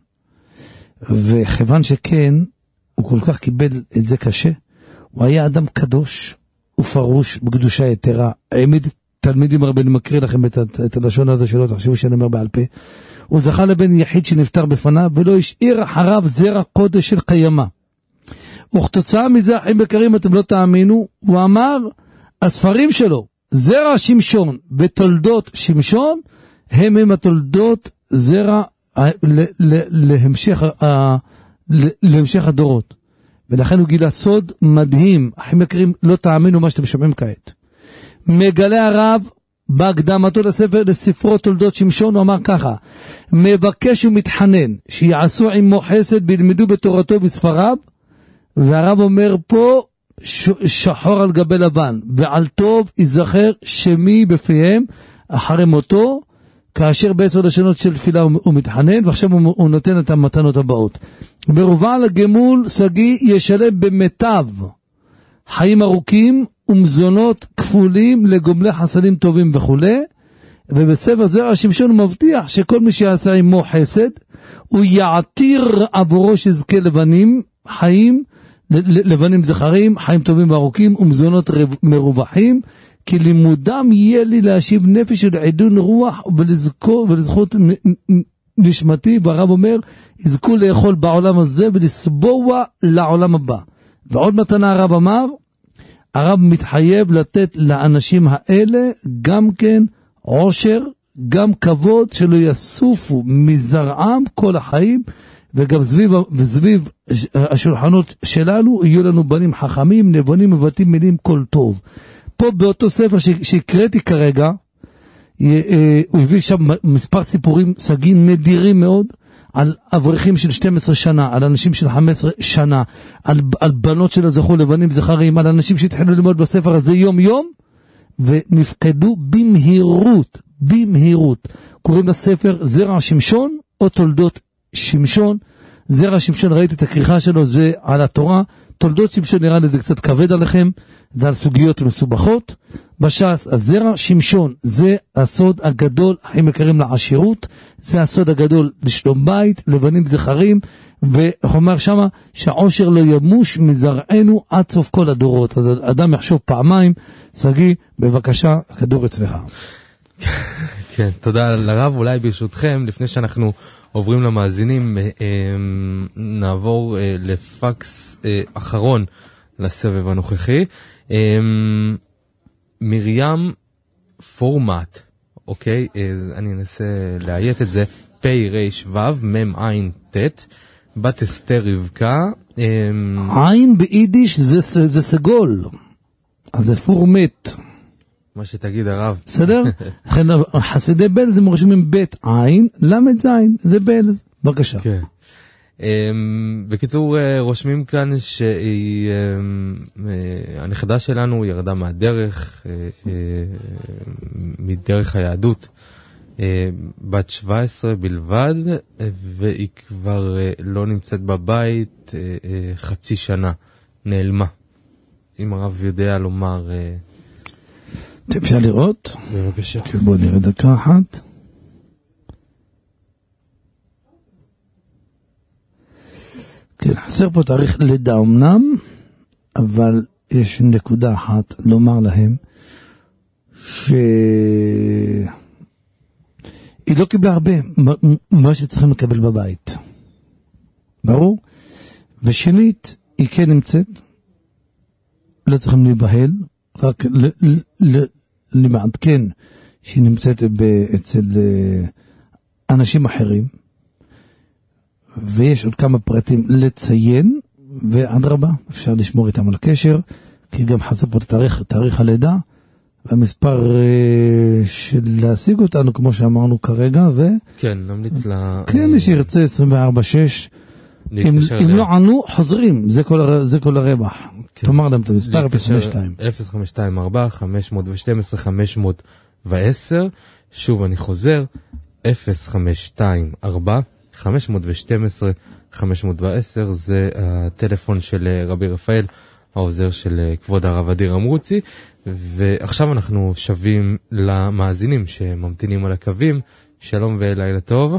וכיוון שכן, הוא כל כך קיבל את זה קשה, הוא היה אדם קדוש ופרוש בקדושה יתרה, העמיד תלמידים הרבה, אני מקריא לכם את, את הלשון הזה שלו, תחשבו שאני אומר בעל פה, הוא זכה לבן יחיד שנפטר בפניו, ולא השאיר אחריו זרע קודש של קיימה. וכתוצאה מזה, אחים בקרים, אתם לא תאמינו, הוא אמר, הספרים שלו, זרע שמשון ותולדות שמשון, הם הם התולדות זרע ל, ל, להמשך, ה, ל, להמשך הדורות. ולכן הוא גילה סוד מדהים, אחים בקרים, לא תאמינו מה שאתם שומעים כעת. מגלה הרב, בהקדמתו לספר, לספרו תולדות שמשון, הוא אמר ככה, מבקש ומתחנן, שיעשו עמו חסד, בלמדו בתורתו בספריו, והרב אומר פה, שחור על גבי לבן, ועל טוב יזכר שמי בפיהם, אחרי מותו, כאשר בעשר לשונות של תפילה הוא מתחנן, ועכשיו הוא, הוא נותן את המתנות הבאות. ברובע לגמול סגי ישלם במיטב, חיים ארוכים ומזונות כפולים לגומלי חסדים טובים וכו'. ובספר זרע שמשון הוא מבטיח שכל מי שיעשה עמו חסד, הוא יעתיר עבורו שיזכה לבנים, חיים, לבנים זכרים, חיים טובים וארוכים ומזונות מרווחים, כי לימודם יהיה לי להשיב נפש של עדון רוח ולזכור, ולזכות נשמתי, והרב אומר, יזכו לאכול בעולם הזה ולסבוע לעולם הבא. ועוד מתנה הרב אמר, הרב מתחייב לתת לאנשים האלה גם כן עושר, גם כבוד, שלא יסופו מזרעם כל החיים, וגם סביב, וסביב השולחנות שלנו יהיו לנו בנים חכמים, נבונים מבטאים מילים כל טוב. פה באותו ספר שהקראתי כרגע, הוא הביא שם מספר סיפורים סגים נדירים מאוד, על אברכים של שתים עשרה שנה, על אנשים של חמש עשרה שנה, על, על בנות של הזכו לבנים זכרים, על אנשים שהתחילו ללמוד בספר הזה יום יום, ונפקדו במהירות, במהירות. קוראים לספר זרע שמשון, או תולדות שמשון. זרע שמשון, ראיתי את הכריכה שלו, זה על התורה. תולדות שמשון נראה לי זה קצת כבד עליכם, זה על סוגיות מסובכות. בש"ס, הזרע שמשון, זה הסוד הגדול, הם יקרים לעשירות, זה הסוד הגדול לשלום בית, לבנים זכרים, ואומר שמה שהעושר לא ימוש מזרענו עד סוף כל הדורות. אז אדם יחשוב פעמיים. סגי, בבקשה, הכדור אצלך. כן, תודה לרב. אולי ברשותכם, לפני שאנחנו עוברים למאזינים, נעבור לפקס אחרון לסבב הנוכחי. מרים פורמט, אוקיי, אני אנסה להיית את זה, פי ריש וו, מם עין תת, בת אסתר רבקה. עין ביידיש זה, זה סגול, אז זה פורמט. מה שתגיד הרב. בסדר? חסידי בלז הם רשומים בית עין, למד זין, זה בלז. בבקשה. כן. בקיצור, רושמים כאן שהנכדה שלנו ירדה מהדרך, מדרך היהדות, בת שבע עשרה בלבד, והיא כבר לא נמצאת בבית חצי שנה, נעלמה. אם הרב יודע לומר... אפשר לראות? בבקשה. בואו נראה דקה אחת. כן, חסר פה תאריך לידה אמנם, אבל יש נקודה אחת לומר להם, שהיא לא קיבלה הרבה, מה שצריכים לקבל בבית. ברור? ושנית, היא כן נמצאת, לא צריכים להיבהל, רק למעדכן שהיא נמצאת אצל אנשים אחרים, ויש עוד כמה פרטים לציין, ועד רבה אפשר לשמור איתם על הקשר, כי גם חסר פה תאריך, תאריך הלידה, והמספר של להשיג אותנו, כמו שאמרנו כרגע, זה... כן, נמליץ לה... כן, מי שירצה עשרים וארבע שש, אם, אם לא ענו, חוזרים, זה כל, הר... זה כל הרווח. כן. תאמר להם את המספר אפס חמש שתיים. אפס חמש שתיים ארבע חמש שתיים אפס חמש עשר, שוב אני חוזר, אפס חמש שתיים ארבע חמש שתים עשרה חמש עשר, זה הטלפון של רבי רפאל, העוזר של כבוד הרב אדיר אמרוצי, ועכשיו אנחנו שווים למאזינים שממתינים על הקווים. שלום ולילה טוב.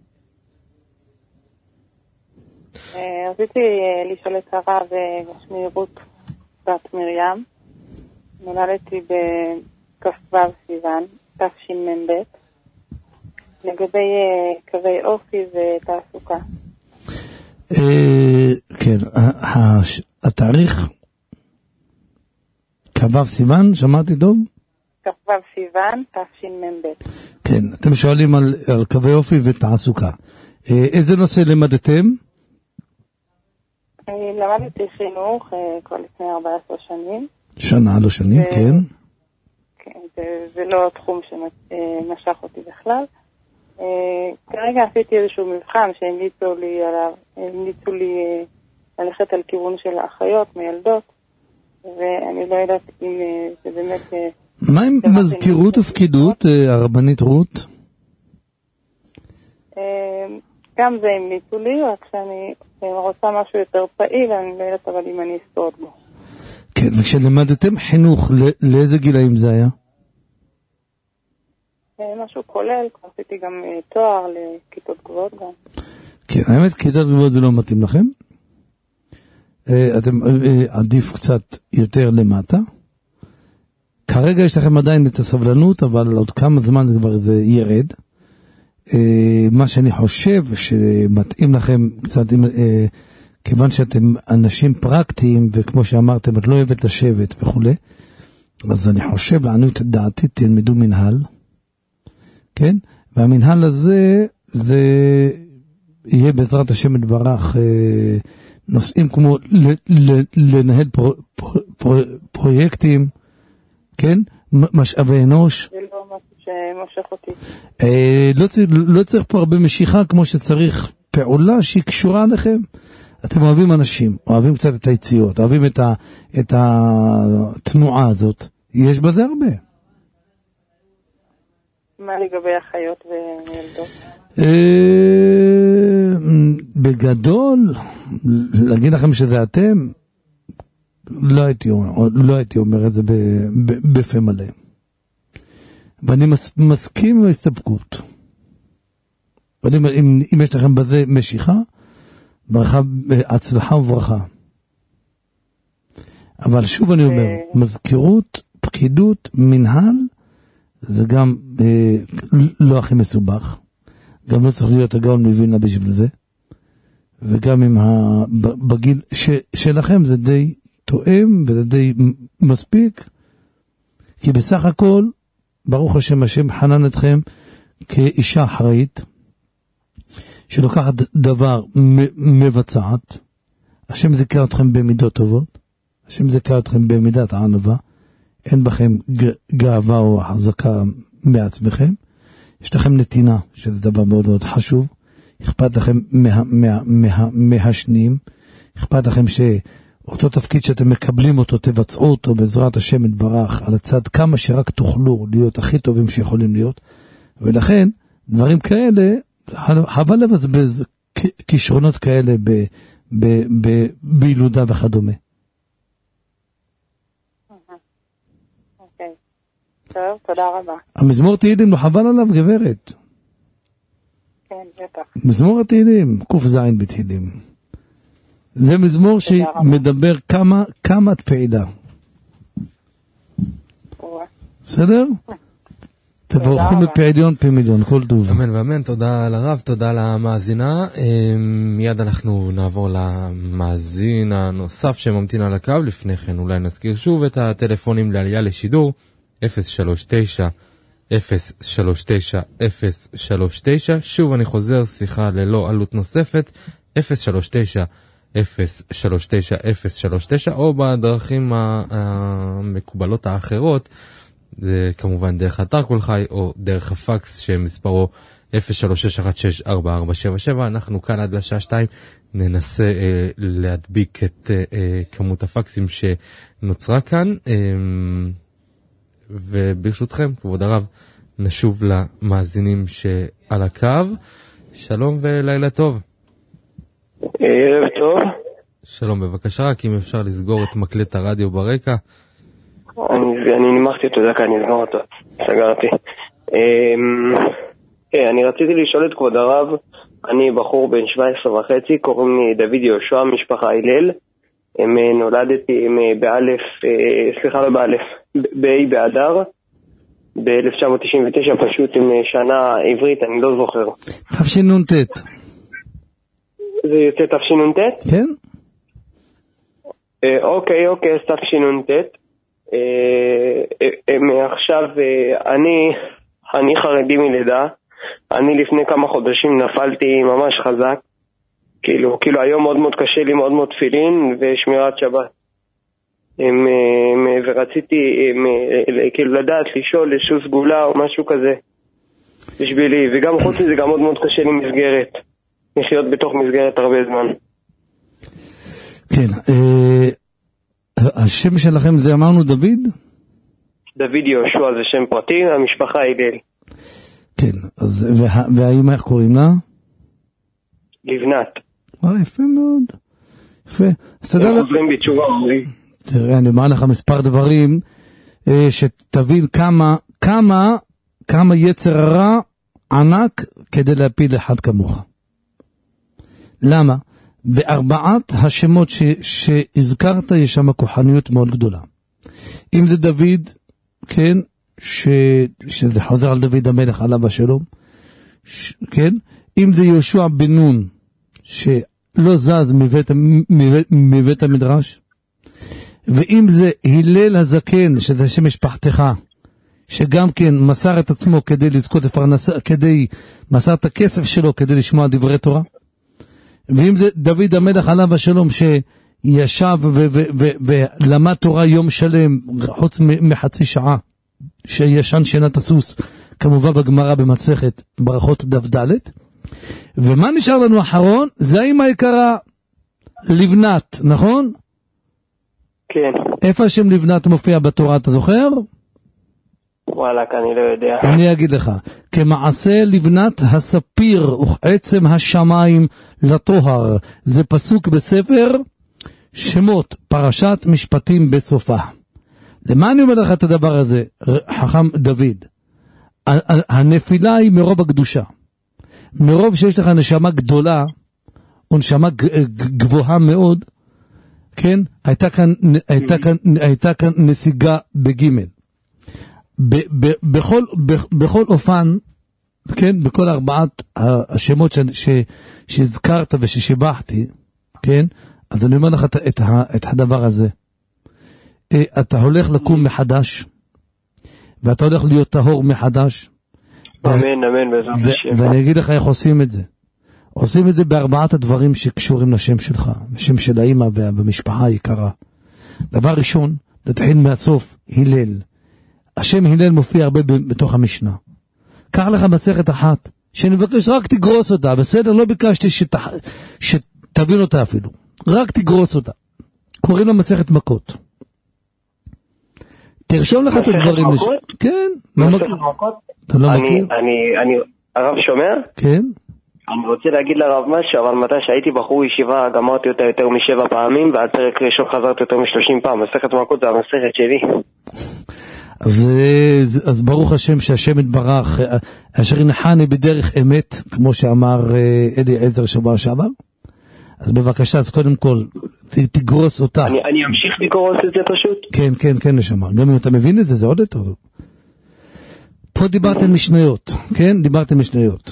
רציתי לשאול את הרב, שמי רות בת מרים, נולדתי בכ"ו סיוון, תשמ"ב, לגבי קווי אופי ותעסוקה. כן, התאריך כ"ו סיוון, שמעתי טוב? כ"ו סיוון, תשמ"ב. כן, אתם שואלים על קווי אופי ותעסוקה. איזה נושא למדתם? למדתי חינוך כבר לפני ארבע עשרה שנים. שנה, לא שנים, כן. כן, זה לא תחום שמשך אותי בכלל. כרגע עשיתי איזשהו מבחן שהמליצו לי עליו, המליצו לי ללכת על כיוון של אחיות, מילדות, ואני לא יודעת אם זה באמת... מה עם מזכירות ופקידות, הרבנית רות? גם זה המליצו לי, רק שאני רוצה משהו יותר פעיל, אני לא יודעת אבל אם אני אסתות בו. כן, וכשלמדתם חינוך, לאיזה גילאים זה היה? משהו כולל, עשיתי גם תואר לכיתות גבוהות גם. כן, האמת, כיתות גבוהות זה לא מתאים לכם. אתם עדיף קצת יותר למטה. כרגע יש לכם עדיין את הסבלנות, אבל עוד כמה זמן זה כבר זה ירד. מה שאני חושב שמתאים לכם קצת, כיוון שאתם אנשים פרקטיים, וכמו שאמרתם, את לא אוהבת לשבת וכו', אז אני חושב, לענות את דעתי, תלמדו מנהל. כן? והמנהל הזה, זה יהיה בעזרת השם יתברך, נושאים כמו לנהל פרויקטים, כן? משאבי אנוש. זה לא משהו שמושך אותי. לא צריך פה הרבה משיכה, כמו שצריך פעולה שהיא קשורה עליכם. אתם אוהבים אנשים, אוהבים קצת את היציאות, אוהבים את התנועה הזאת. יש בזה הרבה. מה לגבי החיות ומילדות? בגדול, להגיד לכם שזה אתם, לא הייתי אומר, לא הייתי אומר את זה בפה מלא. ואני מסכים עם ההסתפקות. אם יש לכם בזה משיכה, ברכה, הצלחה וברכה. אבל שוב אני אומר, מזכירות, פקידות, מנהל, זה גם אה, לא הכי מסובך, גם לא צריך להיות הגאון מבינה בשביל זה, וגם עם ה... בגיל ש... שלכם זה די תואם וזה די מספיק, כי בסך הכל, ברוך השם, השם חנן אתכם כאישה אחראית, שלוקחת דבר מבצעת, השם זיכה אתכם במידות טובות, השם זיכה אתכם במידת הענווה, אין בכם גאווה או החזקה מעצמכם, יש לכם נתינה, שזה דבר מאוד מאוד חשוב, אכפת לכם מה, מה, מה, מהשנים, אכפת לכם שאותו תפקיד שאתם מקבלים אותו, תבצעו אותו בעזרת השם יתברך, על הצד כמה שרק תוכלו להיות הכי טובים שיכולים להיות, ולכן, דברים כאלה, חבל לבזבז כישרונות כאלה בילודה וכדומה. אוקיי. טוב, תודה רבה. המזמור תהילים, לא חבל עליו, גברת. כן, בטח. מזמור התהילים, קוף זין בתהילים. זה מזמור שמדבר כמה, כמה את פעילה. בסדר? תבורכו בפעיליון פי מיליון, כל טוב. אמן ואמן, תודה לרב, תודה למאזינה. מיד אנחנו נעבור למאזין הנוסף שממתין על הקו. לפני כן אולי נזכיר שוב את הטלפונים לעלייה לשידור, אפס שלוש תשע אפס שלוש תשע אפס שלוש תשע. שוב אני חוזר, שיחה ללא עלות נוספת, אפס שלוש תשע אפס שלוש תשע אפס שלוש תשע, או בדרכים המקובלות האחרות, זה כמובן דרך אתר כל חי, או דרך הפקס שמספרו אפס שלוש שש אחת שש ארבע ארבע שבע שבע. אנחנו כאן עד לשעה שתיים ננסה אה, להדביק את אה, כמות הפקסים שנוצרה כאן, אה, וברשותכם, כבוד הרב, נשוב למאזינים שעל הקו. שלום ולילה טוב. ערב טוב. שלום, בבקשה, רק אם אפשר לסגור את מקלט הרדיו ברקע. אני, אני נימחתי אותו, דקה, אני אסגור אותו. סגרתי. אה, אני רציתי לשאול את כבוד הרב, אני בחור בן שבע עשרה וחצי, קוראים לי דוד יהושע, משפחה הלל. נולדתי באלף, סליחה לא באלף, באי באדר, ב-אלף תשע מאות תשעים ותשע, פשוט עם שנה עברית, אני לא זוכר. תשנ"ט. זה יוצא תשנ"ט? כן. אוקיי, אוקיי, אז תשנ"ט. עכשיו, אני, אני חרדי מלידה, אני לפני כמה חודשים נפלתי ממש חזק, כאילו, כאילו היום מאוד מאוד קשה לי, מאוד מאוד תפילין ושמירת שבת. הם, הם, ורציתי הם, כאילו לדעת, לשאול, לשאול סגולה או משהו כזה בשבילי, וגם חוץ מזה גם מאוד מאוד קשה לי מסגרת, לחיות בתוך מסגרת הרבה זמן. כן, אה, השם שלכם זה אמרנו דוד? דוד יהושע זה שם פרטי, המשפחה הלל. כן, אז וה, והאמא איך קוראים לה? לבנת. אה, יפה מאוד. יפה. אז תדע הם חוזרים בתשובה אומרים. תראה, אני אומר לך מספר דברים, אה, שתבין כמה, כמה, כמה יצר הרע ענק כדי להפיל אחד כמוך. למה? בארבעת השמות ש, שהזכרת יש שם כוחניות מאוד גדולה. אם זה דוד, כן, ש, שזה חוזר על דוד המלך עליו השלום, ש, כן, אם זה יהושע בן נון, שלא זז מבית, מבית, מבית המדרש, ואם זה הלל הזקן, שזה שם משפחתך, שגם כן מסר את עצמו כדי לזכות לפרנסה, כדי, מסר את הכסף שלו כדי לשמוע דברי תורה, ואם זה דוד המלך עליו השלום שישב ולמד תורה יום שלם חוץ מחצי שעה שישן שינת הסוס, כמובן בגמרא במסכת ברכות דף ד'. ומה נשאר לנו אחרון? זה האמא היקרה לבנת, נכון? כן. איפה השם לבנת מופיע בתורה, אתה זוכר? וואלה, אני לא יודע. אני אגיד לך, כמעשה לבנת הספיר וכעצם השמיים לטוהר, זה פסוק בספר שמות, פרשת משפטים בסופה. למה אני אומר לך את הדבר הזה, חכם דוד? הנפילה היא מרוב הקדושה, מרוב שיש לך נשמה גדולה, או נשמה גבוהה מאוד, כן? הייתה כאן, הייתה כאן, הייתה כאן נסיגה בגימל. ב- ב- בכל, ב- בכל אופן, כן, בכל ארבעת השמות ש- ש- שהזכרת וששיבחתי, כן, אז אני אומר לך את, את, את הדבר הזה. אתה הולך לקום מחדש, ואתה הולך להיות טהור מחדש. אמן, אמן, בעזרת השם. ואני אגיד לך איך עושים את זה. עושים את זה בארבעת הדברים שקשורים לשם שלך, לשם של האמא והמשפחה היקרה. דבר ראשון, נתחיל מהסוף, הלל. השם הלל מופיע הרבה בתוך המשנה. קח לך מסכת אחת, שאני מבקש רק תגרוס אותה, בסדר? לא ביקשתי שת... שתבין אותה אפילו. רק תגרוס אותה. קוראים לה מסכת מכות. תרשום לך את הדברים. כן. מסכת מכות? אתה לא מכיר? אני, הרב שומע? כן. אני רוצה להגיד לרב משהו, אבל מתי שהייתי בחור ישיבה, גמרתי אותה יותר משבע פעמים, ועד פרק ראשון חזרתי יותר משלושים פעם. מסכת מכות זה המסכת שלי. אז, אז ברוך השם שהשם יתברך, אשר ינחני בדרך אמת, כמו שאמר אליעזר שבוע שעבר. אז בבקשה, אז קודם כל, תגרוס אותה. אני, אני אמשיך לגרוס את זה פשוט? כן, כן, כן, נשמה. גם אם אתה מבין את זה, זה עוד יותר. פה דיברתם משניות, כן? דיברתם משניות.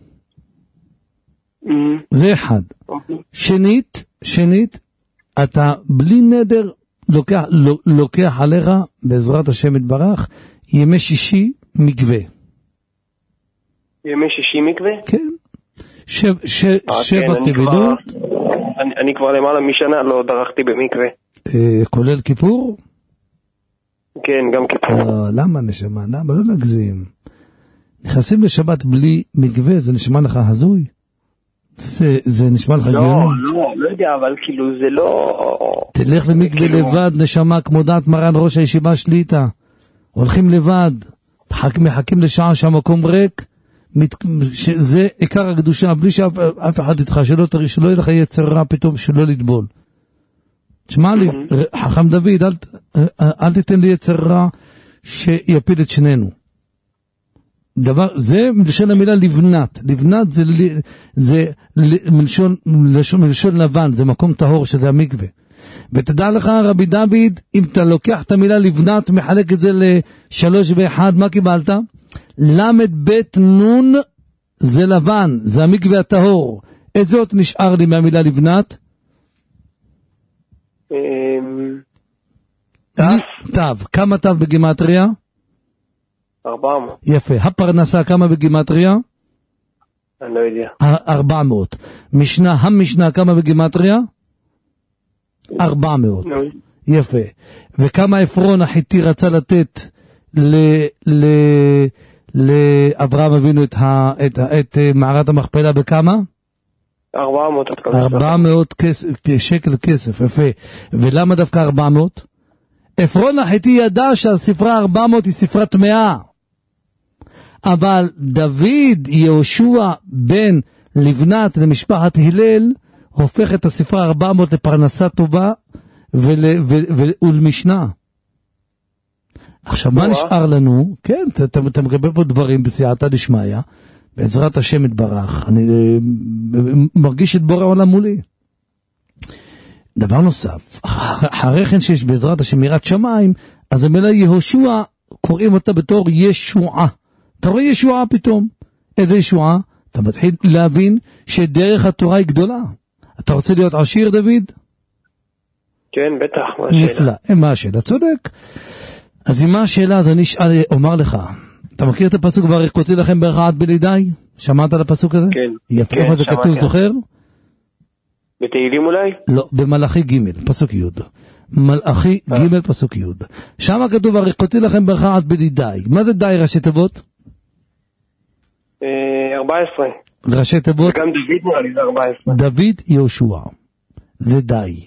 זה אחד. שנית, שנית, אתה בלי נדר לוקח, לוקח עליך, בעזרת השם יתברך, ימי שישי מקווה. ימי שישי מקווה? כן. שב, ש, שבע תבידות. אני, אני כבר למעלה משנה לא דרכתי במקווה. אה, כולל כיפור? כן, גם כיפור. לא, למה נשמע? למה? לא נגזים. נכנסים לשבת בלי מקווה, זה נשמע לך הזוי? זה, זה נשמע לך לא, גיוני? לא, לא יודע, אבל כאילו זה לא... תלך למקווה כאילו... לבד, נשמה, כמו דעת מרן ראש הישיבה שליטה. הולכים לבד, מחכים לשעה שהמקום ריק, מת... זה עיקר הקדושה, בלי שאף אף אחד איתך, שלא, שלא יהיה לך יצר רע פתאום, שלא לטבול. תשמע לי, חכם דוד, אל, אל תיתן לי יצר רע שיפיל את שנינו. דבר, זה מלשון המילה לבנת. לבנת זה, זה מלשון, מלשון, מלשון לבן, זה מקום טהור שזה המקווה. ותדע לך רבי דוד, אם אתה לוקח את המילה לבנת, מחלק את זה לשלוש ואחד, מה קיבלת? למד בית נון זה לבן, זה המקווה הטהור. איזה עוד נשאר לי מהמילה לבנת? תו. כמה תו בגימטריה? ארבע מאות. יפה. הפרנסה כמה בגימטריה? אני לא יודע. ארבע מאות. משנה, המשנה כמה בגימטריה? ארבע מאות. יפה. וכמה אפרון החיתי רצה לתת ל... ל... לאברהם אבינו את, ה... את, ה... את מערת המכפלה בכמה? ארבע מאות. ארבע מאות כסף, שקל כסף, יפה. ולמה דווקא ארבע מאות? אפרון החיתי ידע שהספרה ארבע מאות היא ספרת מאה. אבל דוד יהושע בן לבנת למשפחת הלל הופך את הספרה ארבע מאות לפרנסה טובה ול, ול, ול, ולמשנה. עכשיו מה נשאר לנו? כן, אתה, אתה מקבל פה דברים בסייעתא דשמיא, בעזרת השם יתברך. אני מרגיש את בורא עולם מולי. דבר נוסף, אחרי כן שיש בעזרת השם יראת שמיים, אז המילה יהושע קוראים אותה בתור ישועה. אתה רואה ישועה פתאום. איזה ישועה? אתה מתחיל להבין שדרך התורה היא גדולה. אתה רוצה להיות עשיר, דוד? כן, בטח. מה השאלה? נפלא. מה השאלה? צודק. אז אם מה השאלה, אז אני אשאל, אומר לך. אתה מכיר את הפסוק והריקותי לכם ברכה עד בלידי? שמעת על הפסוק הזה? כן. יפה, כן, איפה זה כתוב, זוכר? בתהילים אולי? לא, במלאכי ג' פסוק י'. מלאכי ג' פסוק י'. שם כתוב הריקותי לכם ברכה עד בלידי. מה זה די ראשי תיבות? ארבע עשרה. ראשי תיבות? וגם דוד נראה לי זה ארבע עשרה. דוד יהושע. זה די.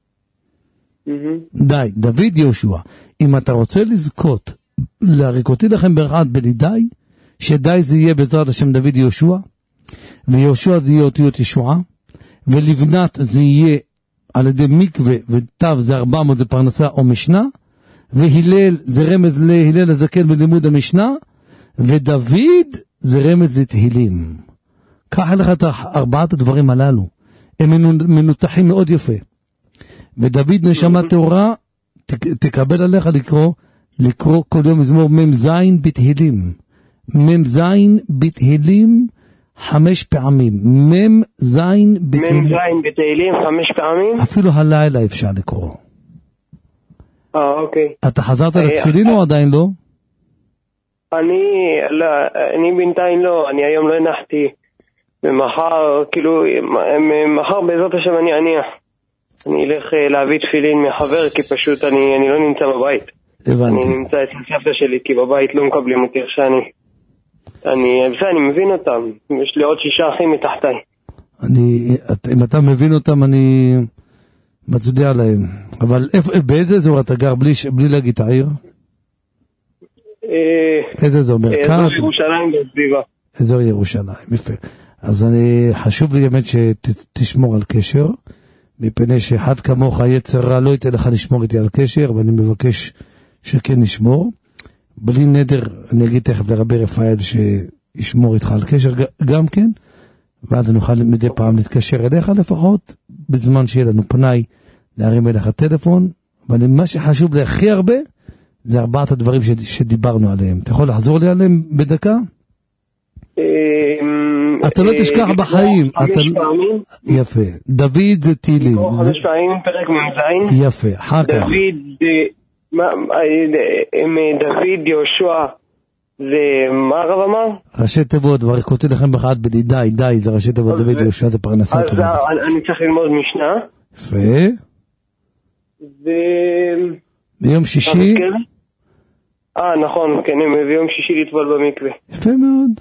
די, דוד יהושע. אם אתה רוצה לזכות להריקותי לכם ברכה עד בלידי, שדי זה יהיה בעזרת השם דוד יהושע, ויהושע זה יהיה אותיות ישועה, ולבנת זה יהיה על ידי מקווה, ותו זה ארבע מאות זה פרנסה או משנה, והלל זה רמז להלל הזקן בלימוד המשנה, ודוד זה רמז לתהילים. קח לך את ארבעת הדברים הללו, הם מנותחים מאוד יפה. ודוד נשמה תורה, תקבל עליך לקרוא, לקרוא כל יום מזמור מם זין בתהילים. מם זין בתהילים חמש פעמים. מם זין בתהילים. מם זין בתהילים חמש פעמים? אפילו הלילה אפשר לקרוא. אה, אוקיי. אתה חזרת לתפילין או עדיין לא? אני, לא, אני בינתיים לא, אני היום לא הנחתי, ומחר, כאילו, מחר בעזרת השם אני אניח. אני אלך להביא תפילין מחבר, כי פשוט אני, אני לא נמצא בבית. הבנתי. אני נמצא אצל סבתא שלי, כי בבית לא מקבלים אותי איך שאני. אני, בסדר, אני מבין אותם. יש לי עוד שישה אחים מתחתיי. אני, אם אתה מבין אותם, אני מצדיע להם. אבל איפה, באיזה אזור אתה גר, בלי, בלי להגיד העיר? איזה אזור? מרכז? אזור ירושלים בסביבה. אזור ירושלים, יפה. אז אני, חשוב לי באמת שתשמור על קשר, מפני שאחד כמוך יצר רע לא ייתן לך לשמור איתי על קשר, ואני מבקש שכן נשמור. בלי נדר, אני אגיד תכף לרבי רפאל שישמור איתך על קשר גם כן, ואז נוכל מדי פעם להתקשר אליך לפחות, בזמן שיהיה לנו פנאי להרים אליך טלפון, אבל מה שחשוב לי הכי הרבה, זה ארבעת הדברים שדיברנו עליהם. אתה יכול לחזור לי עליהם בדקה? אתה לא תשכח בחיים. יפה. דוד זה טילים. חמש פעמים פרק ממזין. יפה. אחר כך. דוד יהושע זה מה הרב אמר? ראשי תיבות, כבר כותב לכם בחד בלי די, די, זה ראשי תיבות דוד יהושע, זה פרנסה טובה. אז אני צריך ללמוד משנה. יפה. ו... ביום שישי? אה, נכון, כן, ביום שישי לטבול במקווה. יפה מאוד.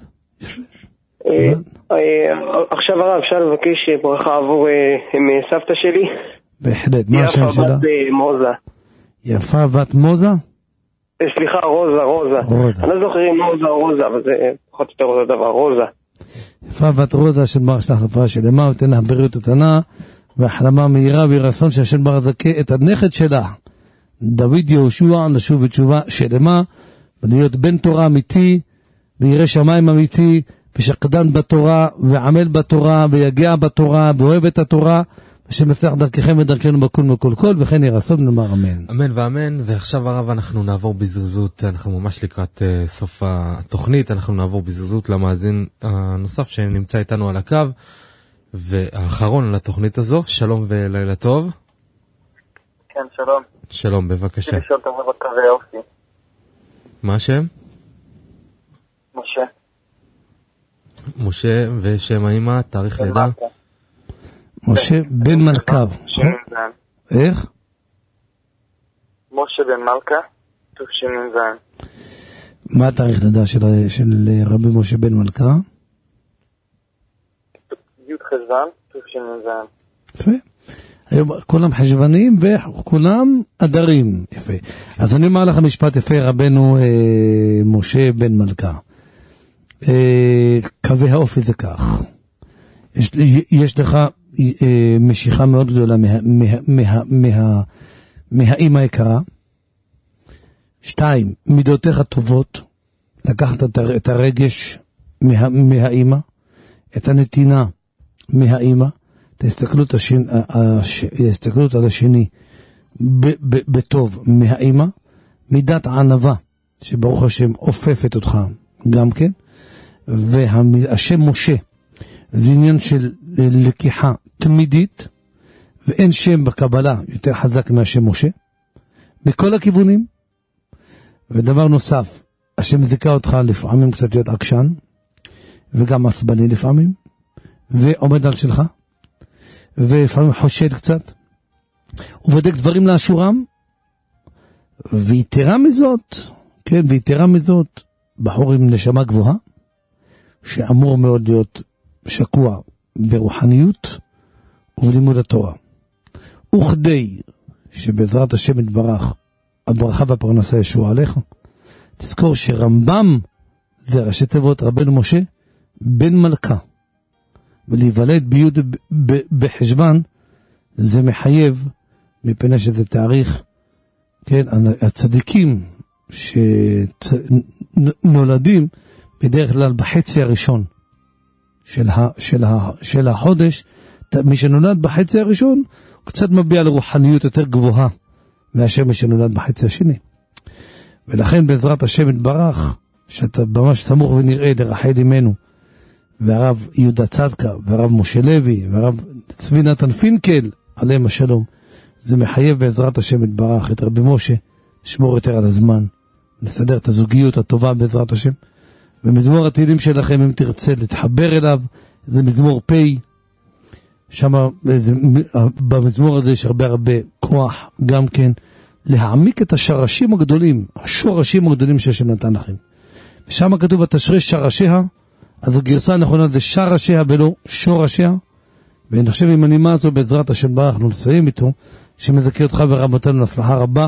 עכשיו הרב, אפשר לבקש ברכה עבור סבתא שלי? בהחלט, מה השם שלה? יפה בת מוזה. יפה בת מוזה? סליחה, רוזה, רוזה. אני לא זוכר אם מוזה או רוזה, אבל זה פחות יותר אותו דבר, רוזה. יפה בת רוזה, השם ברוך שלך רפואה שלמה, ותן לה בריאות איתנה, והחלמה מהירה ורצון שהשם ברוך זכה את הנכד שלה, דוד יהושע, לשוב בתשובה שלמה, ולהיות בן תורה אמיתי, וירא שמיים אמיתי, ושקדן בתורה, ועמל בתורה, ויגע בתורה, ואוהב את התורה, השם יצליח דרככם ודרכנו בכל מכל כל, וכן ירצון נאמר אמן. אמן ואמן, ועכשיו הרב אנחנו נעבור בזריזות, אנחנו ממש לקראת uh, סוף התוכנית, אנחנו נעבור בזריזות למאזין הנוסף שנמצא איתנו על הקו, והאחרון לתוכנית הזו, שלום ולילה טוב. כן, שלום. שלום, בבקשה. אני שואל אותם בקווי אופי. מה השם? משה. משה, ושם האמא, תאריך לידה? משה בן מלכה. איך? משה בן מלכה, תשמ"ז. מה התאריך לידה של רבי משה בן מלכה? י' חשוון, תשמ"ז. יפה. היום כולם חשבנים וכולם אדרים. יפה. אז אני אומר לך משפט יפה, רבנו אה, משה בן מלכה. אה, קווי האופי זה כך. יש, יש לך אה, משיכה מאוד גדולה מה, מה, מה, מה, מהאימא היקרה. שתיים, מידותיך טובות. לקחת את הרגש מה, מהאימא. את הנתינה מהאימא. ההסתכלות, השני, ההסתכלות על השני בטוב מהאימא, מידת הענבה שברוך השם אופפת אותך גם כן, והשם משה זה עניין של לקיחה תמידית, ואין שם בקבלה יותר חזק מהשם משה בכל הכיוונים. ודבר נוסף, השם זיכה אותך לפעמים קצת להיות עקשן וגם עצבני לפעמים, ועומד על שלך ולפעמים חושד קצת, ובודק דברים לאשורם, ויתרה מזאת, כן, ויתרה מזאת, בחור עם נשמה גבוהה, שאמור מאוד להיות שקוע ברוחניות ובלימוד התורה. וכדי שבעזרת השם יתברך, הברכה והפרנסה ישוע עליך, תזכור שרמב"ם זה ראשי תיבות רבנו משה בן מלכה, ולהיוולד ביוד בחשבן זה מחייב, מפני שזה תאריך, כן, הצדיקים שנולדים בדרך כלל בחצי הראשון של, ה, של, ה, של החודש, מי שנולד בחצי הראשון הוא קצת מביע לרוחניות יותר גבוהה מאשר מי שנולד בחצי השני. ולכן בעזרת השם יתברך, שאתה ממש סמוך ונראה לרחל אמנו, והרב יהודה צדקה, והרב משה לוי, והרב צבי נתן פינקל, עליהם השלום, זה מחייב בעזרת השם יתברך את רבי משה, שמור יותר על הזמן, לסדר את הזוגיות הטובה בעזרת השם. ומזמור התהילים שלכם, אם תרצה להתחבר אליו, זה מזמור פי, שם במזמור הזה יש הרבה הרבה כוח גם כן, להעמיק את השרשים הגדולים, השורשים הגדולים שהשם נתן לכם. ושם כתוב, התשרש שרשיה, אז הגרסה הנכונה זה שרשיה ולא שורשיה, ואני חושב עם הנימה הזו בעזרת השם ברך, אנחנו נסיים איתו, שמזכה אותך ורבותינו להצלחה רבה,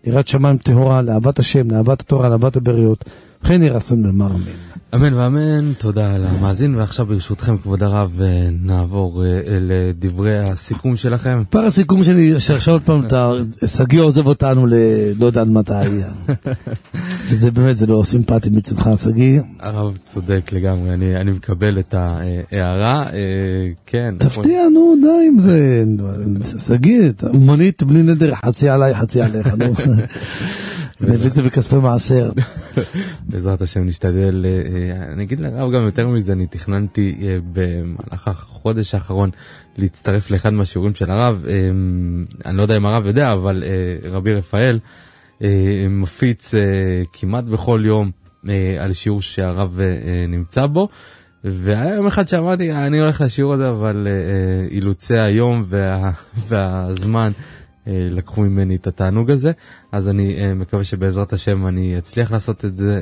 יראת שמיים טהורה, לאהבת השם, לאהבת התורה, לאהבת הבריות. וכן יהי רצון לומר אמן. אמן ואמן, תודה למאזין, ועכשיו ברשותכם כבוד הרב נעבור לדברי הסיכום שלכם. פר הסיכום שלי, שעכשיו עוד פעם סגי עוזב אותנו ללא יודע מתי. וזה באמת, זה לא סימפטי מצדך סגי. הרב צודק לגמרי, אני, אני מקבל את ההערה, כן. תפתיע, נו, די עם זה. סגי, מונית בלי נדר, חצי עליי, חצי עליך, נו. נביא את זה בכספי מעשר. בעזרת השם נשתדל. אני אגיד לרב גם יותר מזה, אני תכננתי במהלך החודש האחרון להצטרף לאחד מהשיעורים של הרב. אני לא יודע אם הרב יודע, אבל רבי רפאל מפיץ כמעט בכל יום על שיעור שהרב נמצא בו, והיה יום אחד שאמרתי, אני הולך לשיעור הזה, אבל אילוצי היום וה, והזמן לקחו ממני את התענוג הזה, אז אני מקווה שבעזרת השם אני אצליח לעשות את זה.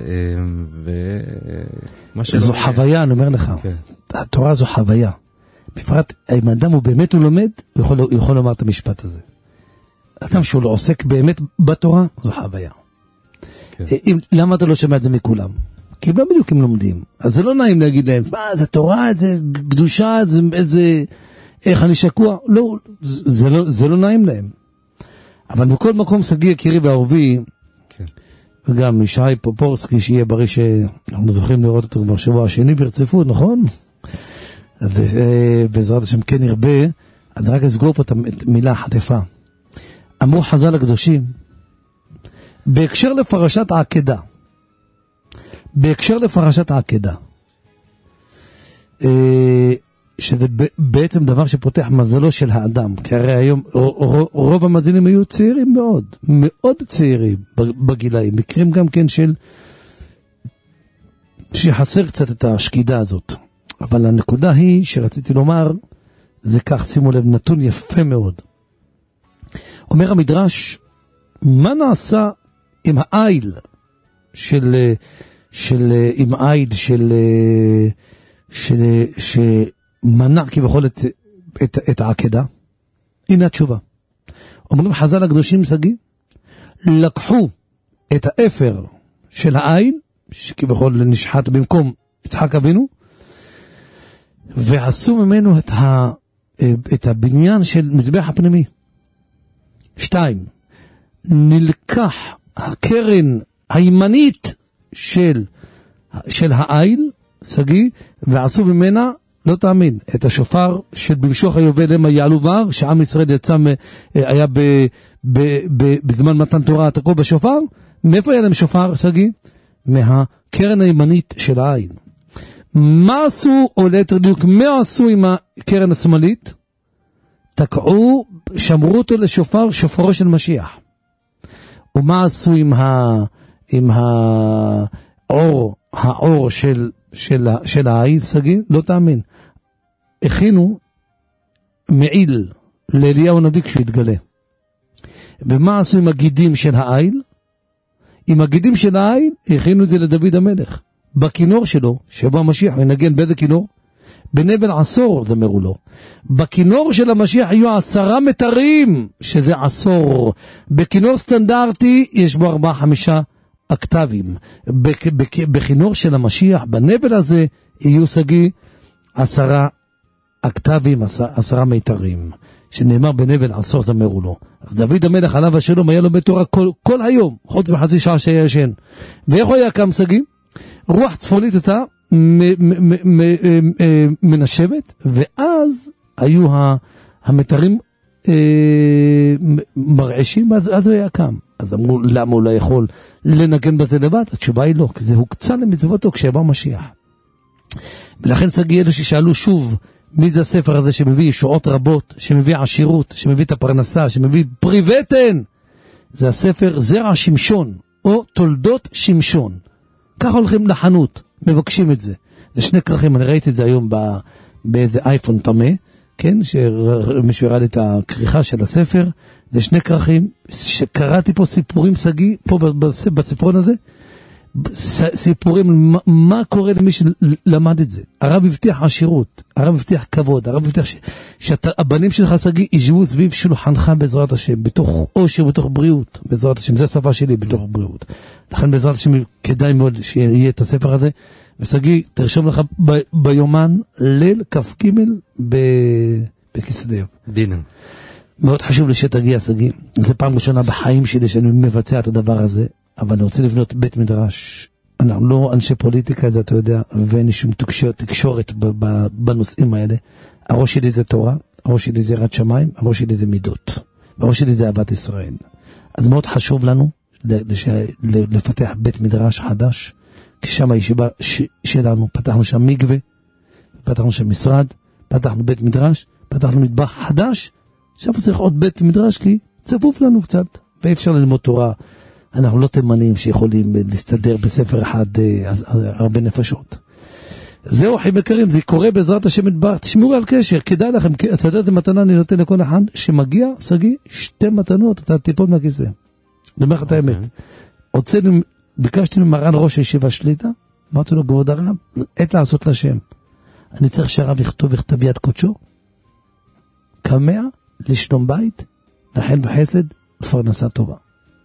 זו חוויה, אני אומר לך, התורה זו חוויה. בפרט, אם האדם הוא באמת הוא לומד, הוא יכול, הוא יכול לומר את המשפט הזה. אדם שהוא לא עוסק באמת בתורה, זו חוויה. אם, למה אתה לא שומע את זה מכולם? כי לא בדיוק הם לומדים. אז זה לא נעים להגיד להם, מה, זה תורה, זה קדושה, זה איזה, איך אני שקוע? לא, זה לא, זה לא נעים להם. אבל בכל מקום סגי יקירי ואהובי, כן. וגם ישי פופורסקי, שיהיה בריא שאנחנו זוכרים לראות אותו כבר שבוע השני ברציפות, נכון? אז בעזרת השם כן ירבה, אז רק אסגור פה את המילה חטפה. אמרו חז"ל הקדושים, בהקשר לפרשת העקדה, בהקשר לפרשת העקדה, שזה בעצם דבר שפותח מזלו של האדם, כי הרי היום רוב המאזינים היו צעירים מאוד, מאוד צעירים בגילאים, מקרים גם כן של שחסר קצת את השקידה הזאת. אבל הנקודה היא שרציתי לומר, זה כך, שימו לב, נתון יפה מאוד. אומר המדרש, מה נעשה עם העיל של, של, עם העיל של, של, שמנע כבכל את, את, את העקדה? הנה התשובה. אומרים חז"ל הקדושים סגי, לקחו את האפר של העיל, שכבכל נשחט במקום יצחק אבינו, ועשו ממנו את, ה, את הבניין של מזבח הפנימי. שתיים, נלקח הקרן הימנית של, של העיל, סגי, ועשו ממנה, לא תאמין, את השופר של במשוך היובל למה יעלו בר, שעם ישראל יצא, היה ב, ב, ב, בזמן מתן תורה תקוע בשופר. מאיפה היה להם שופר, סגי? מהקרן הימנית של העיל. מה עשו, או ליתר דיוק, מה עשו עם הקרן השמאלית? תקעו, שמרו אותו לשופר, שופרו של משיח. ומה עשו עם ה, עם האור, האור של, של, של העיל, סגי? לא תאמין. הכינו מעיל לאליהו הנביא כשהוא התגלה. ומה עשו עם הגידים של העיל? עם הגידים של העיל, הכינו את זה לדוד המלך. בכינור שלו, שבו המשיח ינגן באיזה כינור? בנבל עשור, זמרו לו. בכינור של המשיח יהיו עשרה מטרים, שזה עשור. בכינור סטנדרטי יש בו ארבעה חמישה אקטבים. בכינור של המשיח, בנבל הזה, יהיו סגי עשרה אקטבים, עשרה מיתרים. שנאמר בנבל עשור, זמרו לו. אז דוד המלך עליו השלום היה לו בתורה כל, כל היום, חוץ מחצי שעה שהיה ישן. ואיך הוא היה קם סגי? רוח צפונית הייתה מנשבת, ואז היו המתרים מרעשים, אז הוא היה קם. אז אמרו, למה הוא לא יכול לנגן בזה לבד? התשובה היא לא, כי זה הוקצה למצוותו כשבא משיח. ולכן סגי אלו ששאלו שוב, מי זה הספר הזה שמביא ישועות רבות, שמביא עשירות, שמביא את הפרנסה, שמביא פרי ותן? זה הספר זרע שמשון, או תולדות שמשון. ככה הולכים לחנות, מבקשים את זה. זה שני כרכים, אני ראיתי את זה היום באיזה אייפון תמה, כן, שמישהו הראה לי את הכריכה של הספר, זה שני כרכים, שקראתי פה סיפורים סגי, פה בספרון הזה, סיפורים, מה, מה קורה למי שלמד את זה? הרב הבטיח עשירות, הרב הבטיח כבוד, הרב הבטיח ש, שהבנים שלך סגי ישבו סביב שולחנך בעזרת השם, בתוך עושר, בתוך בריאות, בעזרת השם, זה השפה שלי, בתוך בריאות. לכן בעזרת השם כדאי מאוד שיהיה את הספר הזה, וסגי, תרשום לך ב, ביומן ליל כ"ג בכסלו. דינר. מאוד חשוב לי שתגיע סגי, זה פעם ראשונה בחיים שלי שאני מבצע את הדבר הזה, אבל אני רוצה לבנות בית מדרש. אנחנו לא אנשי פוליטיקה, זה אתה יודע, ואין שום תקשורת, תקשורת בנושאים האלה. הראש שלי זה תורה, הראש שלי זה יראת שמיים, הראש שלי זה מידות, הראש שלי זה אהבת ישראל. אז מאוד חשוב לנו לפתח בית מדרש חדש, כי שם הישיבה שלנו, פתחנו שם מקווה, פתחנו שם משרד, פתחנו בית מדרש, פתחנו מטבח חדש, עכשיו צריך עוד בית מדרש, כי צפוף לנו קצת, ואי אפשר ללמוד תורה. אנחנו לא תימנים שיכולים להסתדר בספר אחד הרבה נפשות. זהו אחים יקרים, זה קורה בעזרת השם יתברך, תשמעו על קשר, כדאי לכם, אתה יודע איזה מתנה אני נותן לכל אחד, שמגיע, סגי, שתי מתנות, אתה תיפול מהכיסא. אני אומר לך את האמת. הוצאנו, ביקשתי ממרן ראש הישיבה שליטה, אמרתי לו, כבוד הרב, עת לעשות לשם. אני צריך שהרב יכתוב יכתב יד קודשו, כמאה לשלום בית, לחן וחסד, לפרנסה טובה.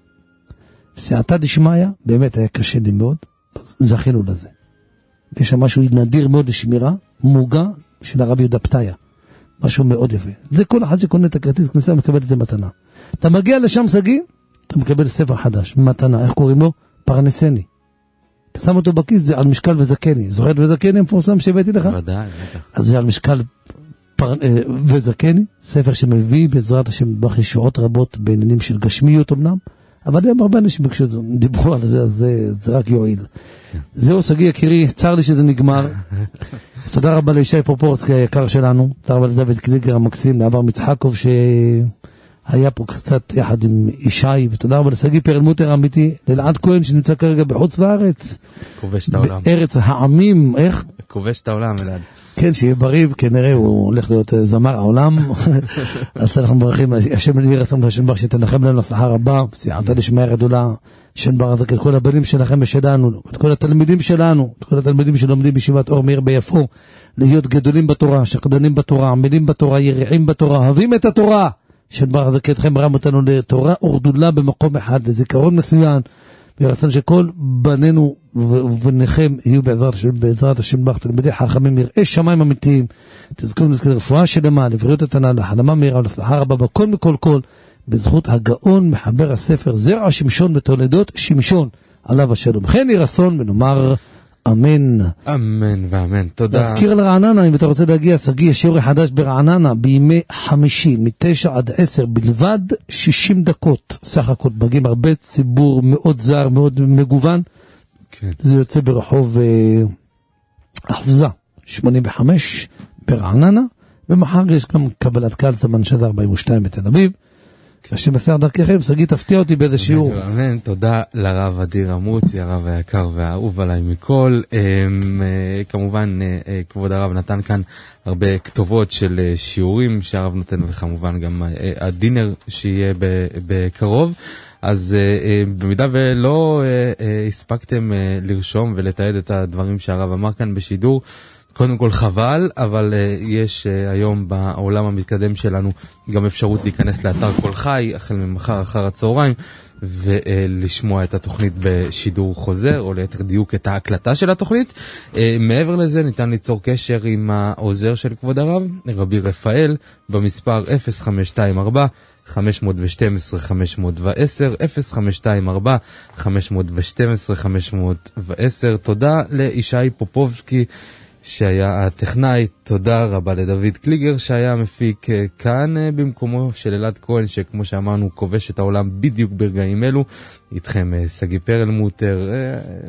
סייעתא דשמיא, באמת היה קשה לי מאוד, זכינו לזה. יש שם משהו נדיר מאוד לשמירה, מוגה של הרב יהודה פתיה. משהו מאוד יפה. זה כל אחד שקונה את הכרטיס כניסה, מקבל את זה מתנה. אתה מגיע לשם סגי, אתה מקבל ספר חדש, מתנה, איך קוראים לו? פרנסני. אתה שם אותו בכיס, זה על משקל וזקני. זוכרת וזקני מפורסם שהבאתי לך? ודאי, בטח. אז זה על משקל פר... וזקני, ספר שמביא בעזרת השם בחישועות רבות בעניינים של גשמיות אמנם, אבל הם הרבה אנשים דיברו על זה, אז זה, זה רק יועיל. זהו סגי יקירי, צר לי שזה נגמר. תודה רבה לישי פרופורסקי היקר שלנו, תודה רבה לדוד קליגר המקסים, לעבר מצחקוב שהיה פה קצת יחד עם ישי, ותודה רבה לסגי פרלמוטר האמיתי, ללעד כהן שנמצא כרגע בחוץ לארץ. כובש את העולם. בארץ העמים, איך? כובש את העולם, אלעד. כן, שיהיה בריא, כנראה הוא הולך להיות זמר העולם. אז אנחנו מברכים, השם יהיה רצון והשם בר שתנחם לנו הצלחה רבה, סייעתא דשמיא גדולה, השם בר את כל הבנים שלכם ושלנו, את כל התלמידים שלנו, את כל התלמידים שלומדים בישיבת אור מאיר ביפו, להיות גדולים בתורה, שקדנים בתורה, עמלים בתורה, יריעים בתורה, אוהבים את התורה. השם בר אתכם ברם אותנו לתורה ורדולה במקום אחד, לזיכרון מסוים, ברצון שכל בנינו ובניכם יהיו בעזרת, בעזרת השם ברך, תלמידי חכמים, יראי שמיים אמיתיים, תזכו ונזכו לרפואה שלמה, לבריאות התנא, להחלמה מהירה ולהצלחה רבה בכל מכל כל, בזכות הגאון מחבר הספר זרע שמשון בתולדות שמשון, עליו השלום. כן יהי רצון ונאמר אמן. אמן ואמן, תודה. להזכיר לרעננה, אם אתה רוצה להגיע, סגי, יש שיעור חדש ברעננה, בימי חמישי, מתשע עד עשר, בלבד שישים דקות, סך הכל, מגיעים הרבה ציבור מאוד זר, מאוד מגוון, כן. זה יוצא ברחוב אה, אחוזה, שמונים וחמש, ברעננה, ומחר יש גם קבלת קהל, זמן שזה ארבעים ושתיים בתל אביב, השם מסר דרככם, סגי תפתיע אותי באיזה שיעור. אמן, תודה לרב אדיר אמוצי, הרב היקר והאהוב עליי מכל. כמובן, כבוד הרב נתן כאן הרבה כתובות של שיעורים שהרב נותן, וכמובן גם הדינר שיהיה בקרוב. אז במידה ולא הספקתם לרשום ולתעד את הדברים שהרב אמר כאן בשידור, קודם כל חבל, אבל uh, יש uh, היום בעולם המתקדם שלנו גם אפשרות להיכנס לאתר כל חי, החל ממחר אחר הצהריים, ולשמוע uh, את התוכנית בשידור חוזר, או ליתר דיוק את ההקלטה של התוכנית. Uh, מעבר לזה ניתן ליצור קשר עם העוזר של כבוד הרב, רבי רפאל, במספר אפס חמש שתיים ארבע חמש שתים עשרה חמש עשר, אפס חמש שתיים ארבע חמש שתים עשרה חמש עשר. תודה לישי פופובסקי, שהיה הטכנאי, תודה רבה לדוד קליגר שהיה מפיק כאן במקומו של אלעד כהן, שכמו שאמרנו כובש את העולם בדיוק ברגעים אלו. איתכם סגי פרלמוטר,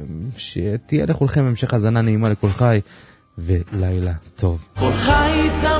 שתהיה לכולכם המשך הזנה נעימה לכל חי ולילה טוב. כל חי